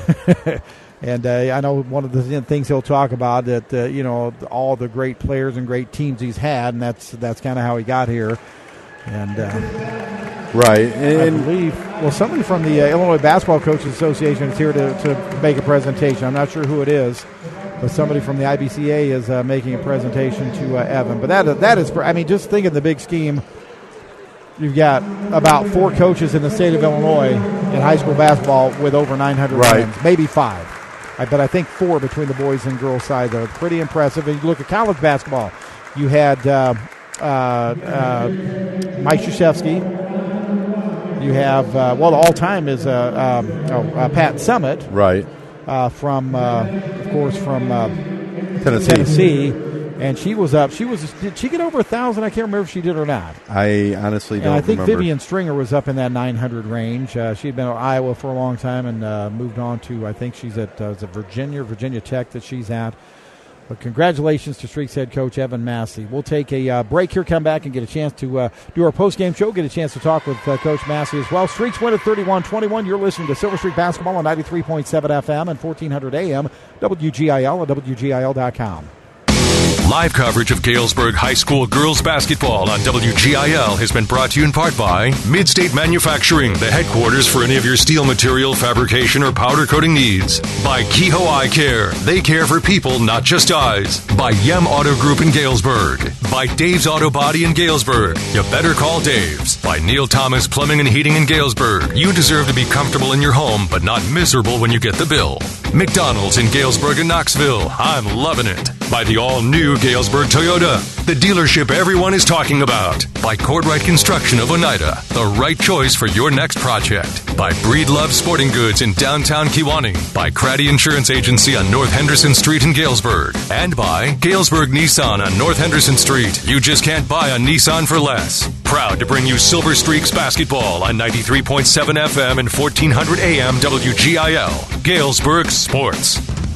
and uh, I know one of the things he'll talk about that, uh, you know, all the great players and great teams he's had, and that's that's kind of how he got here. And, uh, right. And I believe, well, somebody from the uh, Illinois Basketball Coaches Association is here to, to make a presentation. I'm not sure who it is. But somebody from the I B C A is uh, making a presentation to uh, Evan. But that that is, I mean, just think of the big scheme. You've got about four coaches in the state of Illinois in high school basketball with over nine hundred right. wins, maybe five. I, but I think four between the boys and girls side, though. It's pretty impressive. And you look at college basketball. You had uh, uh, uh, Mike Krzyzewski. You have, uh, well, the all-time is uh, um, oh, uh, Pat Summitt. Right. Uh, from, uh, of course, from uh, Tennessee. Tennessee, and she was up. She was. Did she get over a thousand? I can't remember if she did or not. I honestly don't. And I think remember. Vivian Stringer was up in that nine hundred range. Uh, she had been at Iowa for a long time and uh, moved on to. I think she's at uh, is it Virginia, Virginia Tech that she's at. But congratulations to Streaks head coach Evan Massey. We'll take a uh, break here, come back, and get a chance to uh, do our post-game show, get a chance to talk with uh, Coach Massey as well. Streaks win at thirty-one twenty-one. You're listening to Silver Streak Basketball on ninety-three point seven F M and fourteen hundred A M, W G I L, and W G I L dot com. Live coverage of Galesburg High School girls basketball on W G I L has been brought to you in part by Midstate Manufacturing, the headquarters for any of your steel material fabrication or powder coating needs. By Kehoe Eye Care, they care for people, not just eyes. By Yem Auto Group in Galesburg. By Dave's Auto Body in Galesburg. You better call Dave's. By Neil Thomas Plumbing and Heating in Galesburg. You deserve to be comfortable in your home, but not miserable when you get the bill. McDonald's in Galesburg and Knoxville. I'm loving it. By the all-new Galesburg Toyota, the dealership everyone is talking about. By Cordwright Construction of Oneida, the right choice for your next project. By Breedlove Sporting Goods in downtown Kewanee. By Craddy Insurance Agency on North Henderson Street in Galesburg. And by Galesburg Nissan on North Henderson Street. You just can't buy a Nissan for less. Proud to bring you Silver Streaks basketball on ninety-three point seven F M and fourteen hundred A M W G I L. Galesburg Sports.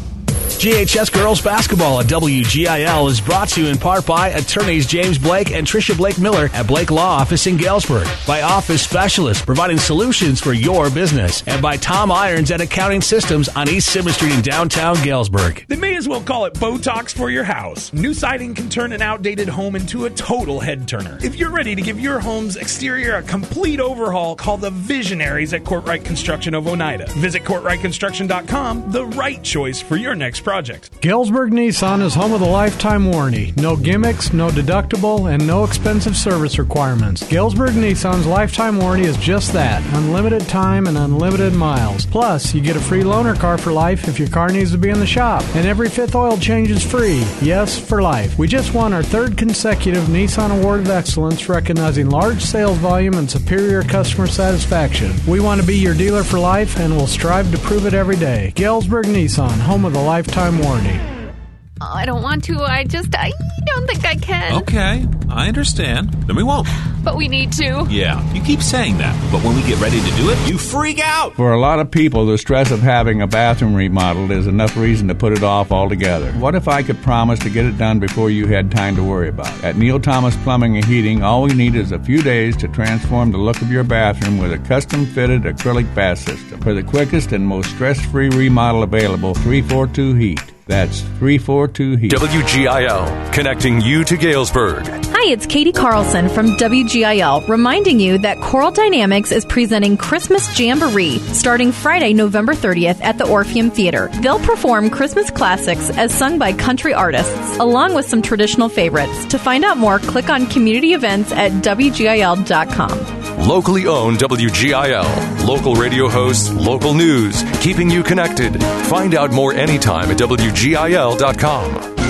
G H S Girls Basketball at W G I L is brought to you in part by attorneys James Blake and Tricia Blake Miller at Blake Law Office in Galesburg, by Office Specialists providing solutions for your business, and by Tom Irons at Accounting Systems on East Simmons Street in downtown Galesburg. They may as well call it Botox for your house. New siding can turn an outdated home into a total head turner. If you're ready to give your home's exterior a complete overhaul, call the visionaries at Courtright Construction of Oneida. Visit courtright construction dot com, the right choice for your next project. Galesburg Nissan is home of the lifetime warranty. No gimmicks, no deductible, and no expensive service requirements. Galesburg Nissan's lifetime warranty is just that, unlimited time and unlimited miles. Plus, you get a free loaner car for life if your car needs to be in the shop. And every fifth oil change is free. Yes, for life. We just won our third consecutive Nissan Award of Excellence, recognizing large sales volume and superior customer satisfaction. We want to be your dealer for life, and we'll strive to prove it every day. Galesburg Nissan, home of the lifetime warranty. Oh, I don't want to. I just, I don't think I can. Okay, I understand. Then we won't. But we need to. Yeah, you keep saying that. But when we get ready to do it, you freak out. For a lot of people, the stress of having a bathroom remodeled is enough reason to put it off altogether. What if I could promise to get it done before you had time to worry about it? At Neil Thomas Plumbing and Heating, all we need is a few days to transform the look of your bathroom with a custom-fitted acrylic bath system. For the quickest and most stress-free remodel available, three four two heat. That's three four two heat. W G I L, connecting you to Galesburg. Hi, it's Katie Carlson from W G I L, reminding you that Choral Dynamics is presenting Christmas Jamboree starting Friday, November thirtieth at the Orpheum Theater. They'll perform Christmas classics as sung by country artists, along with some traditional favorites. To find out more, click on community events at W G I L dot com. Locally owned W G I L. Local radio hosts, local news, keeping you connected. Find out more anytime at W G I L dot com.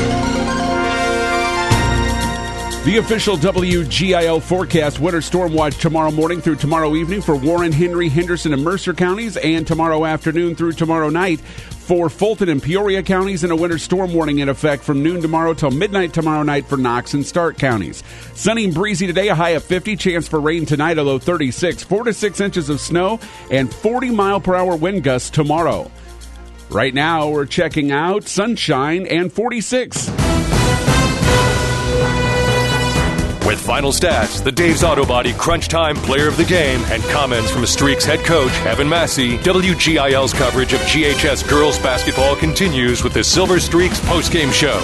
The official W G I L forecast: winter storm watch tomorrow morning through tomorrow evening for Warren, Henry, Henderson, and Mercer counties, and tomorrow afternoon through tomorrow night for Fulton and Peoria counties, and a winter storm warning in effect from noon tomorrow till midnight tomorrow night for Knox and Stark counties. Sunny and breezy today, a high of fifty, chance for rain tonight, a low thirty-six, four to six inches of snow, and forty mile per hour wind gusts tomorrow. Right now, we're checking out sunshine and forty-six. With final stats, the Dave's Auto Body Crunch Time Player of the Game, and comments from Streaks head coach Evan Massey, W G I L's coverage of G H S girls basketball continues with the Silver Streaks postgame show.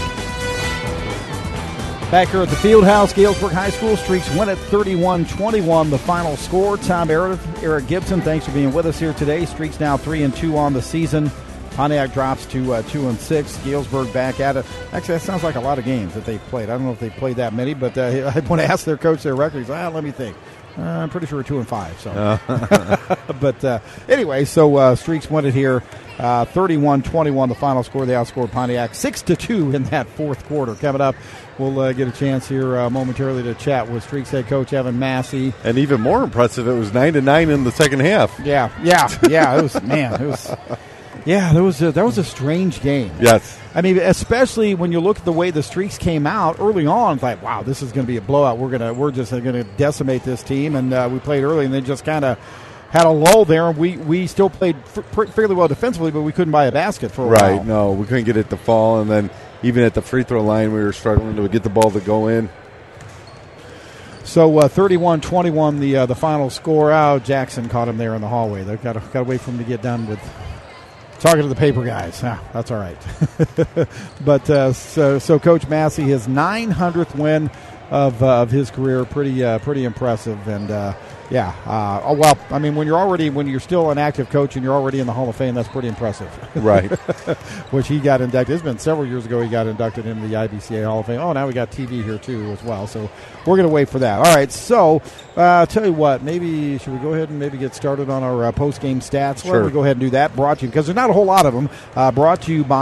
Back here at the Fieldhouse, Galesburg High School, Streaks win at thirty-one twenty-one. The final score. Tom Eric, Eric Gibson, thanks for being with us here today. Streaks now three and two on the season. Pontiac drops to uh, two and six. Galesburg back at it. Actually, that sounds like a lot of games that they've played. I don't know if they played that many, but uh, I want to ask their coach their record. He's like, ah, let me think. Uh, I'm pretty sure we're two and five. So, uh. but uh, anyway, so uh, Streaks won it here, uh, thirty-one twenty-one. The final score. They outscored Pontiac six to two in that fourth quarter. Coming up, we'll uh, get a chance here uh, momentarily to chat with Streaks head coach Evan Massey. And even more impressive, it was nine to nine in the second half. Yeah, yeah, yeah. It was man. It was. Yeah, that was a, that was a strange game. Yes. I mean, especially when you look at the way the Streaks came out early on. It's like, wow, this is going to be a blowout. We're gonna we're just going to decimate this team, and uh, we played early, and then just kind of had a lull there. And we, we still played f- fairly well defensively, but we couldn't buy a basket for a right, while. Right? No, we couldn't get it to fall, and then even at the free throw line, we were struggling to get the ball to go in. So uh, thirty-one twenty-one, the uh, the final score. Out, oh, Jackson caught him there in the hallway. They've got to got to wait for him to get done with. Talking to the paper guys. Ah, that's all right. but uh, so, so Coach Massey, his nine hundredth win of uh, of his career, pretty uh, pretty impressive. And uh, yeah, uh, oh, well, I mean, when you're already when you're still an active coach and you're already in the Hall of Fame, that's pretty impressive. Right. Which he got inducted. It's been several years ago he got inducted into the I B C A Hall of Fame. Oh, now we got T V here too as well. So we're going to wait for that. All right. So uh, I'll tell you what. Maybe should we go ahead and maybe get started on our uh, post game stats? Sure. Why don't we go ahead and do that? Brought to you because there's not a whole lot of them. Uh, brought to you by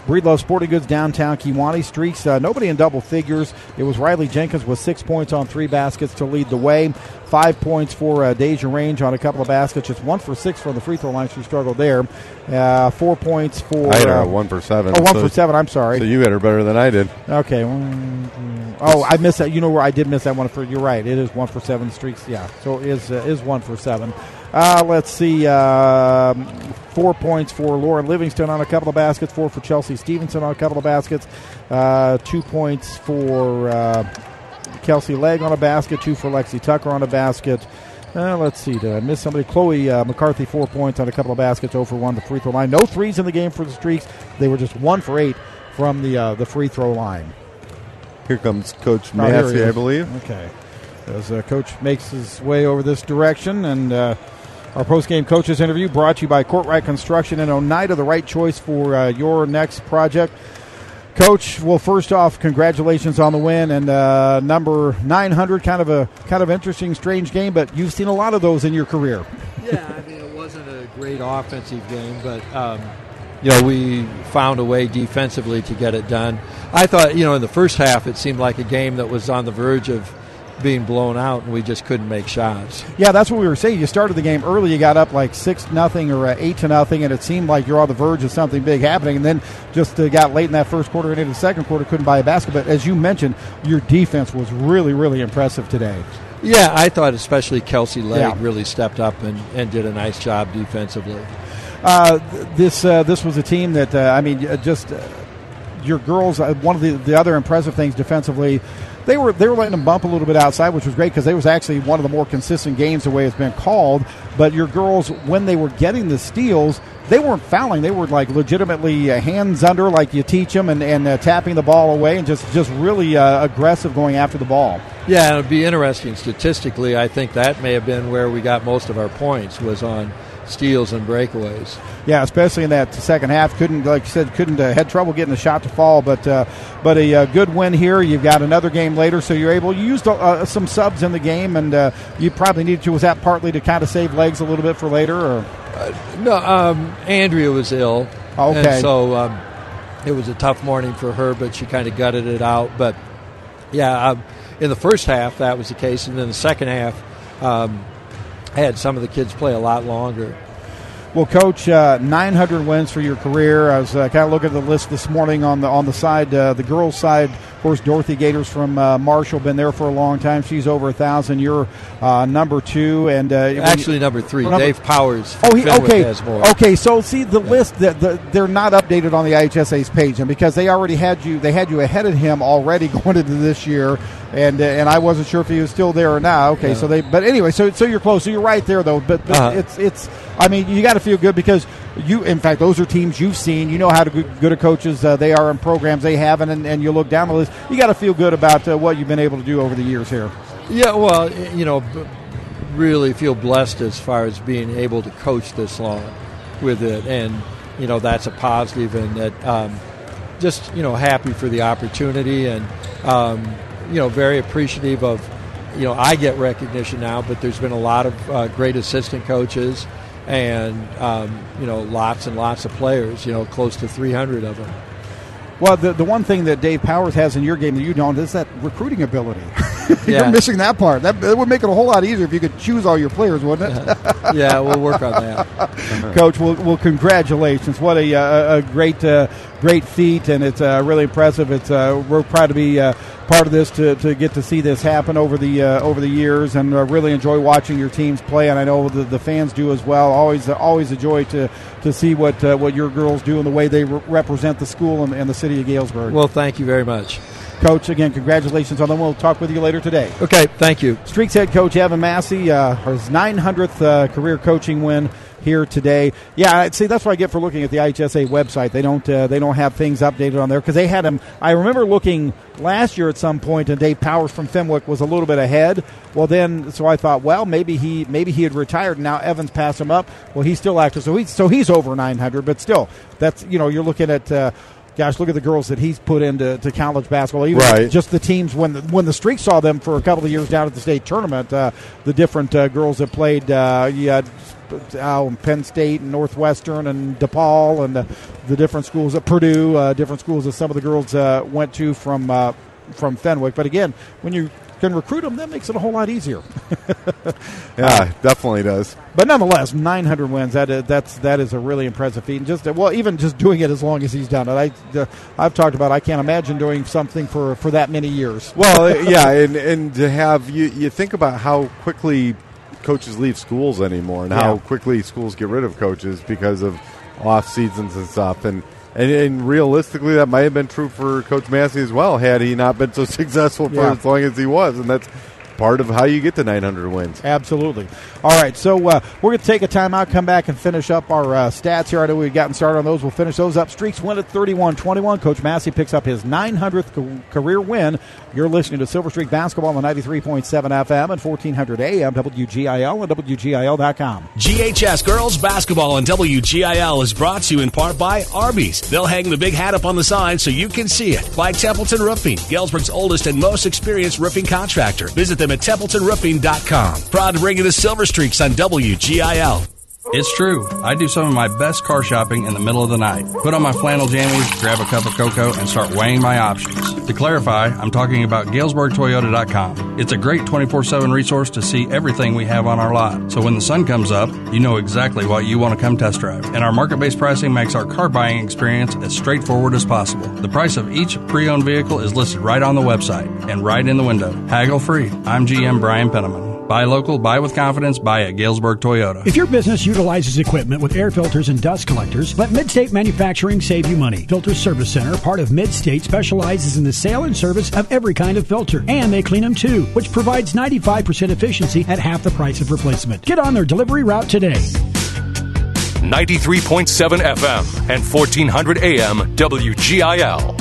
Breedlove Sporting Goods, downtown Kewanee. Streaks, uh, nobody in double figures. It was Riley Jenkins with six points on three baskets to lead the way. Five points for uh, Deja Range on a couple of baskets. Just one for six from the free throw line. She struggled there. Uh, four points for... I had her uh, at one for seven. Oh, one so for seven. I'm sorry. So you had her better than I did. Okay. Oh, I missed that. You know where I did miss that one. For You're right. It is one for seven streaks. Yeah, so it is, uh, is one for seven. Uh, let's see. Uh, four points for Lauren Livingston on a couple of baskets. Four for Chelsea Stevenson on a couple of baskets. Uh, two points for uh, Kelsey Legg on a basket. Two for Lexi Tucker on a basket. Uh, let's see. Did I miss somebody? Chloe uh, McCarthy, four points on a couple of baskets. zero for one the free throw line. No threes in the game for the Streaks. They were just one for eight from the uh, the free throw line. Here comes Coach Oh, here Massey, he is. I believe. Okay. As uh, Coach makes his way over this direction, and uh, our post-game coaches interview brought to you by Courtright Construction in Oneida, the right choice for uh, your next project. Coach, well, first off, congratulations on the win, and uh, number nine hundred, kind of a kind of interesting, strange game, but you've seen a lot of those in your career. Yeah, I mean, it wasn't a great offensive game, but um, you know, we found a way defensively to get it done. I thought, you know, in the first half, it seemed like a game that was on the verge of being blown out, and we just couldn't make shots. Yeah, that's what we were saying. You started the game early, you got up like six nothing or uh, eight to nothing, and it seemed like you're on the verge of something big happening. And then just uh, got late in that first quarter and into the second quarter, couldn't buy a basket. But as you mentioned, your defense was really, really impressive today. Yeah, I thought especially Kelsey Legg Yeah. really stepped up and, and did a nice job defensively. Uh, this uh, this was a team that uh, I mean, uh, just uh, your girls. Uh, one of the, the other impressive things defensively, they were they were letting them bump a little bit outside, which was great because they was actually one of the more consistent games the way it's been called. But your girls, when they were getting the steals, they weren't fouling. They were like legitimately uh, hands under, like you teach them, and, and uh, tapping the ball away, and just just really uh, aggressive going after the ball. Yeah, and it'd be interesting statistically. I think that may have been where we got most of our points, was on steals and breakaways. Yeah, especially in that second half. Couldn't, like you said, couldn't uh, had trouble getting the shot to fall, but uh, but a uh, good win here. You've got another game later, so you're able. You used uh, some subs in the game, and uh, you probably needed to. Was that partly to kind of save legs a little bit for later, or uh, no? Um, Andrea was ill, okay, and so um, it was a tough morning for her, but she kind of gutted it out. But yeah, um, in the first half that was the case, and then the second half, um, I had some of the kids play a lot longer. Well, Coach, uh, nine hundred wins for your career. I was uh, kind of looking at the list this morning on the on the side, uh, the girls' side. Of course, Dorothy Gators from uh, Marshall, been there for a long time. She's over a thousand. You're uh, number two, and uh, actually number three. Number, Dave Powers. Oh, he, Fenwick okay. Has more. Okay, so see the yeah. list that the, they're not updated on the I H S A's page, and because they already had you, they had you ahead of him already going into this year. And uh, and I wasn't sure if he was still there or not. Okay, yeah. so they, but anyway, so so you're close. So you're right there though. But, but uh-huh. it's it's. I mean, you got to feel good because you. In fact, those are teams you've seen. You know how to good, good at coaches uh, they are in programs they have, and and you look down the list. You got to feel good about uh, what you've been able to do over the years here. Yeah, well, you know, really feel blessed as far as being able to coach this long with it, and you know that's a positive, and that um, just you know happy for the opportunity, and. Um, you know, very appreciative of, you know, I get recognition now, but there's been a lot of uh, great assistant coaches and, um, you know, lots and lots of players, you know, close to three hundred of them. Well, the the one thing that Dave Powers has in your game that you don't is that recruiting ability. You're yeah. missing that part. That, that would make it a whole lot easier if you could choose all your players, wouldn't it? Yeah, we'll work on that. Coach, well, well, congratulations. What a, a, a great uh, great feat, and it's uh, really impressive. It's uh, we're proud to be uh, part of this, to, to get to see this happen over the uh, over the years, and uh, really enjoy watching your teams play, and I know the, the fans do as well. Always always a joy to, to see what uh, what your girls do and the way they re- represent the school and, and the city of Galesburg. Well, thank you very much. Coach, again, congratulations on them. We'll talk with you later today. Okay, thank you. Streaks head coach Evan Massey, uh, his nine hundredth uh, career coaching win here today. Yeah, see, that's what I get for looking at the I H S A website. They don't uh, they don't have things updated on there because they had him. I remember looking last year at some point, and Dave Powers from Fenwick was a little bit ahead. Well, then, so I thought, well, maybe he maybe he had retired, and now Evans passed him up. Well, he's still active, so he's so he's over nine hundred. But still, that's you know, you're looking at. Uh, Gosh, look at the girls that he's put into to college basketball. Even right. just the teams when the, when the Streaks saw them for a couple of years down at the state tournament, uh, the different uh, girls that played. Uh, you had uh, Penn State and Northwestern and DePaul and the, the different schools at Purdue, uh, different schools that some of the girls uh, went to from uh, from Fenwick. But again, when you can recruit them, that makes it a whole lot easier. Yeah, uh, definitely does. But nonetheless, nine hundred wins. That is, that's that is a really impressive feat. And just well, even just doing it as long as he's done it, I uh, I've talked about. I can't imagine doing something for, for that many years. Well, yeah, and and to have you you think about how quickly coaches leave schools anymore, and Yeah. how quickly schools get rid of coaches because of off seasons and stuff, and. And, and realistically, that might have been true for Coach Massey as well, had he not been so successful for Yeah. as long as he was. And that's part of how you get to nine hundred wins. Absolutely. All right, so uh, we're going to take a timeout, come back, and finish up our uh, stats here. I know we've gotten started on those. We'll finish those up. Streaks win at thirty-one twenty-one. Coach Massey picks up his nine hundredth co- career win. You're listening to Silver Streak Basketball on ninety-three point seven F M and fourteen hundred A M, W G I L, and W G I L dot com. G H S Girls Basketball on W G I L is brought to you in part by Arby's. They'll hang the big hat up on the sign so you can see it. By Templeton Roofing, Galesburg's oldest and most experienced roofing contractor. Visit them at templeton roofing dot com. Proud to bring you the Silver Streaks on W G I L. It's true. I do some of my best car shopping in the middle of the night. Put on my flannel jammies, grab a cup of cocoa, and start weighing my options. To clarify, I'm talking about Galesburg Toyota dot com. It's a great twenty-four seven resource to see everything we have on our lot. So when the sun comes up, you know exactly what you want to come test drive. And our market-based pricing makes our car buying experience as straightforward as possible. The price of each pre-owned vehicle is listed right on the website and right in the window. Haggle-free. I'm G M Brian Penniman. Buy local, buy with confidence, buy at Galesburg Toyota. If your business utilizes equipment with air filters and dust collectors, let Midstate Manufacturing save you money. Filter Service Center, part of Midstate, specializes in the sale and service of every kind of filter. And they clean them too, which provides ninety-five percent efficiency at half the price of replacement. Get on their delivery route today. ninety-three point seven F M and fourteen hundred A M W G I L.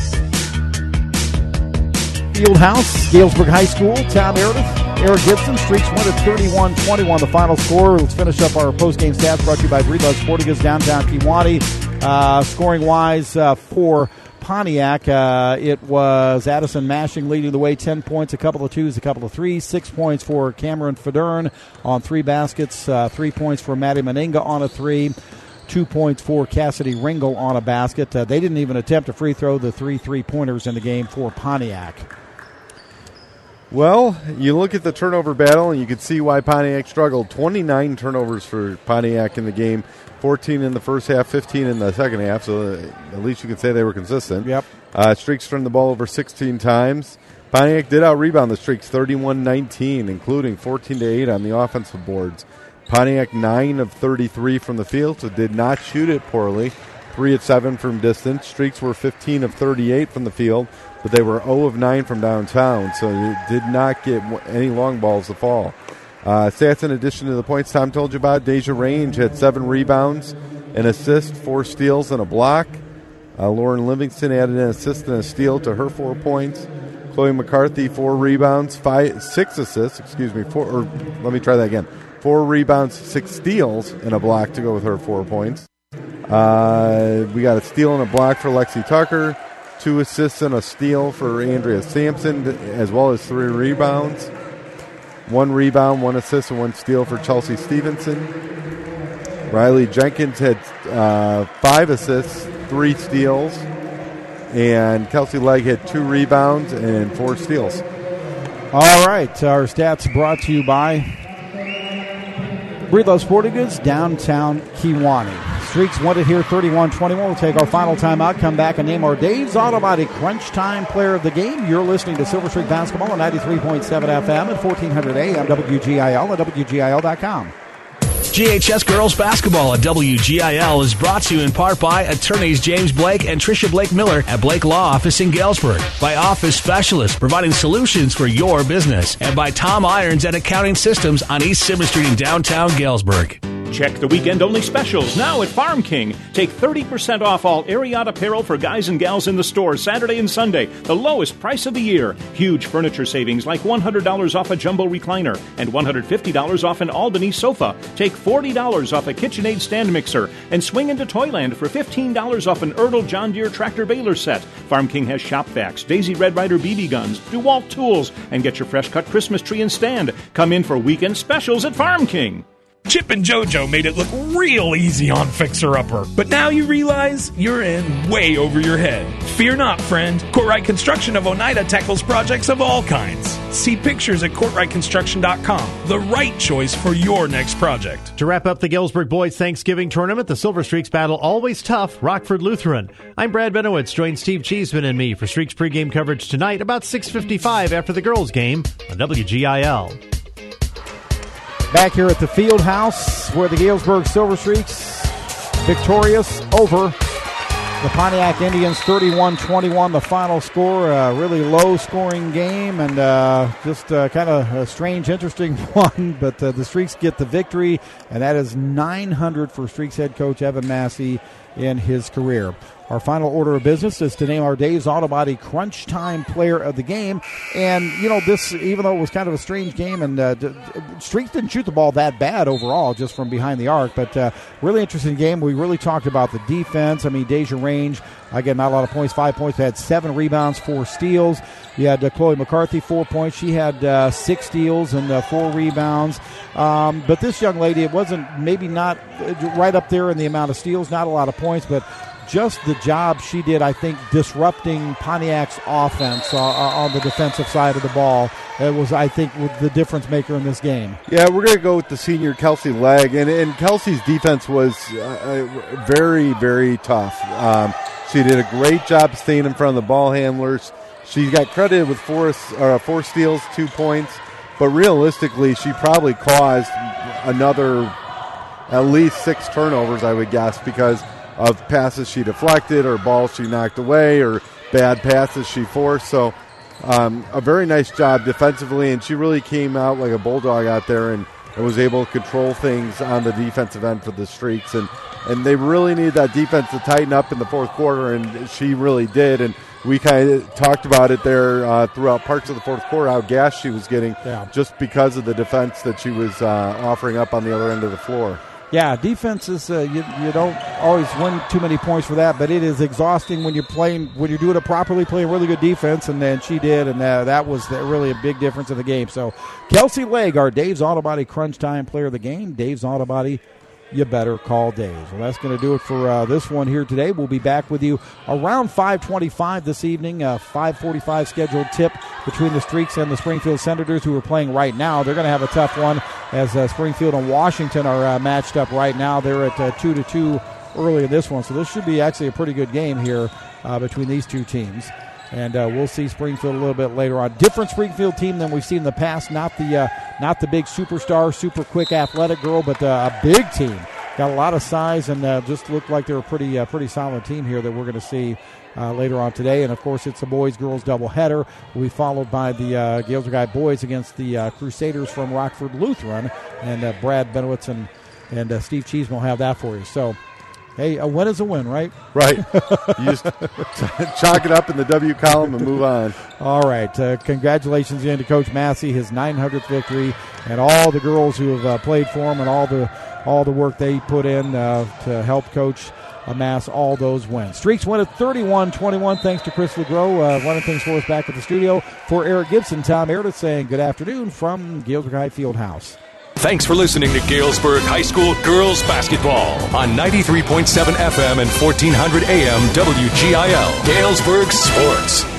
Fieldhouse, Galesburg High School, Tom Meredith, Eric Gibson. Streaks win at thirty-one twenty-one. The final score. Let's finish up our post-game stats brought to you by Breedlove Sporting Goods, downtown Kewanee. Uh, scoring-wise uh, for Pontiac, uh, it was Addison Mashing leading the way, ten points, a couple of twos, a couple of threes, six points for Cameron Federn on three baskets, uh, three points for Maddie Meninga on a three, two points for Cassidy Ringel on a basket. Uh, they didn't even attempt a free throw, the three three-pointers in the game for Pontiac. Well, you look at the turnover battle, and you can see why Pontiac struggled. twenty-nine turnovers for Pontiac in the game, fourteen in the first half, fifteen in the second half, so at least you can say they were consistent. Yep. Uh, Streaks turned the ball over sixteen times. Pontiac did out-rebound the Streaks thirty-one nineteen, including fourteen to eight on the offensive boards. Pontiac nine of thirty-three from the field, so did not shoot it poorly. three of seven from distance. Streaks were fifteen of thirty-eight from the field, but they were zero of nine from downtown, so you did not get any long balls to fall. Uh, stats in addition to the points Tom told you about, Deja Range had seven rebounds, an assist, four steals, and a block. Uh, Lauren Livingston added an assist and a steal to her four points. Chloe McCarthy, four rebounds, five, six assists, excuse me, four, or let me try that again. Four rebounds, six steals, and a block to go with her four points. Uh, we got a steal and a block for Lexi Tucker, two assists and a steal for Andrea Sampson, as well as three rebounds. One rebound, one assist, and one steal for Chelsea Stevenson. Riley Jenkins had uh, five assists, three steals, and Kelsey Legg had two rebounds and four steals. All right, our stats brought to you by Breedlove Sporting Goods, downtown Kewanee. Streaks won it here thirty-one twenty-one. We'll take our final timeout, come back and name our Dave's Auto Body Crunch Time Player of the Game. You're listening to Silver Streak Basketball on ninety-three point seven F M and fourteen hundred A M, W G I L, and W G I L dot com. G H S Girls Basketball at W G I L is brought to you in part by attorneys James Blake and Tricia Blake Miller at Blake Law Office in Galesburg, by Office Specialists providing solutions for your business, and by Tom Irons at Accounting Systems on East Simmons Street in downtown Galesburg. Check the weekend-only specials now at Farm King. Take thirty percent off all Ariat apparel for guys and gals in the store Saturday and Sunday. The lowest price of the year. Huge furniture savings like one hundred dollars off a jumbo recliner and one hundred fifty dollars off an Albany sofa. Take forty dollars off a KitchenAid stand mixer. And swing into Toyland for fifteen dollars off an Ertl John Deere tractor baler set. Farm King has shop vacs, Daisy Red Ryder B B guns, DeWalt tools, and get your fresh-cut Christmas tree and stand. Come in for weekend specials at Farm King. Chip and JoJo made it look real easy on Fixer Upper. But now you realize you're in way over your head. Fear not, friend. Courtright Construction of Oneida tackles projects of all kinds. See pictures at courtright construction dot com. The right choice for your next project. To wrap up the Galesburg Boys Thanksgiving Tournament, the Silver Streaks battle always tough, Rockford Lutheran. I'm Brad Benowitz. Join Steve Cheeseman and me for Streaks pregame coverage tonight about six fifty-five after the girls' game on W G I L. Back here at the Field House, where the Galesburg Silver Streaks victorious over the Pontiac Indians, thirty-one twenty-one, the final score. A really low-scoring game and uh, just uh, kind of a strange, interesting one. But uh, the Streaks get the victory, and that is nine hundred for Streaks head coach Evan Massey in his career. Our final order of business is to name our Dave's Auto Body Crunch Time Player of the Game. And, you know, this, even though it was kind of a strange game, and uh, d- Streaks didn't shoot the ball that bad overall, just from behind the arc, but uh, really interesting game. We really talked about the defense. I mean, Deja Range, again, not a lot of points, five points, had seven rebounds, four steals. You had uh, Chloe McCarthy, four points. She had uh, six steals and uh, four rebounds. Um, but this young lady, it wasn't maybe not right up there in the amount of steals, not a lot of points, but just the job she did, I think, disrupting Pontiac's offense uh, on the defensive side of the ball. It was, I think, the difference maker in this game. Yeah, we're going to go with the senior Kelsey Legg, and, and Kelsey's defense was uh, very, very tough. Um, she did a great job staying in front of the ball handlers. She got credited with four, uh, four steals, two points, but realistically, she probably caused another at least six turnovers, I would guess, because of passes she deflected or balls she knocked away or bad passes she forced. So um, a very nice job defensively, and she really came out like a bulldog out there and, and was able to control things on the defensive end for the Streaks. And, and they really need that defense to tighten up in the fourth quarter, and she really did. And we kind of talked about it there uh, throughout parts of the fourth quarter, how gassed she was getting yeah. just because of the defense that she was uh, offering up on the other end of the floor. Yeah, defense is uh, you, you don't always win too many points for that, but it is exhausting when you're playing when you're doing it properly, playing really good defense, and then she did, and uh, that was really a big difference in the game. So, Kelsey Legg, our Dave's Auto Body Crunch Time Player of the Game. Dave's Auto Body, you better call Dave. Well, that's going to do it for uh, this one here today. We'll be back with you around five twenty-five this evening. Uh, five forty-five scheduled tip between the Streaks and the Springfield Senators, who are playing right now. They're going to have a tough one as uh, Springfield and Washington are uh, matched up right now. They're at uh, two to two early in this one, so this should be actually a pretty good game here uh, between these two teams. And uh, we'll see Springfield a little bit later on. Different Springfield team than we've seen in the past. Not the uh, not the big superstar, super quick, athletic girl, but uh, a big team. Got a lot of size and uh, just looked like they're a pretty uh, pretty solid team here that we're going to see uh, later on today. And, of course, it's a boys-girls doubleheader. We'll be followed by the uh, Galesburg boys against the uh, Crusaders from Rockford Lutheran. And uh, Brad Benowitz and, and uh, Steve Cheeseman will have that for you. So, hey, a win is a win, right? Right. You just chalk it up in the W column and move on. All right. Uh, congratulations again to Coach Massey, his nine hundredth victory, and all the girls who have uh, played for him and all the all the work they put in uh, to help Coach amass all those wins. Streaks win at thirty-one twenty-one thanks to Chris LeGros uh, running things for us back at the studio. For Eric Gibson, Tom Meredith saying good afternoon from Galesburg High Fieldhouse. Thanks for listening to Galesburg High School Girls Basketball on ninety-three point seven F M and fourteen hundred A M W G I L. Galesburg Sports.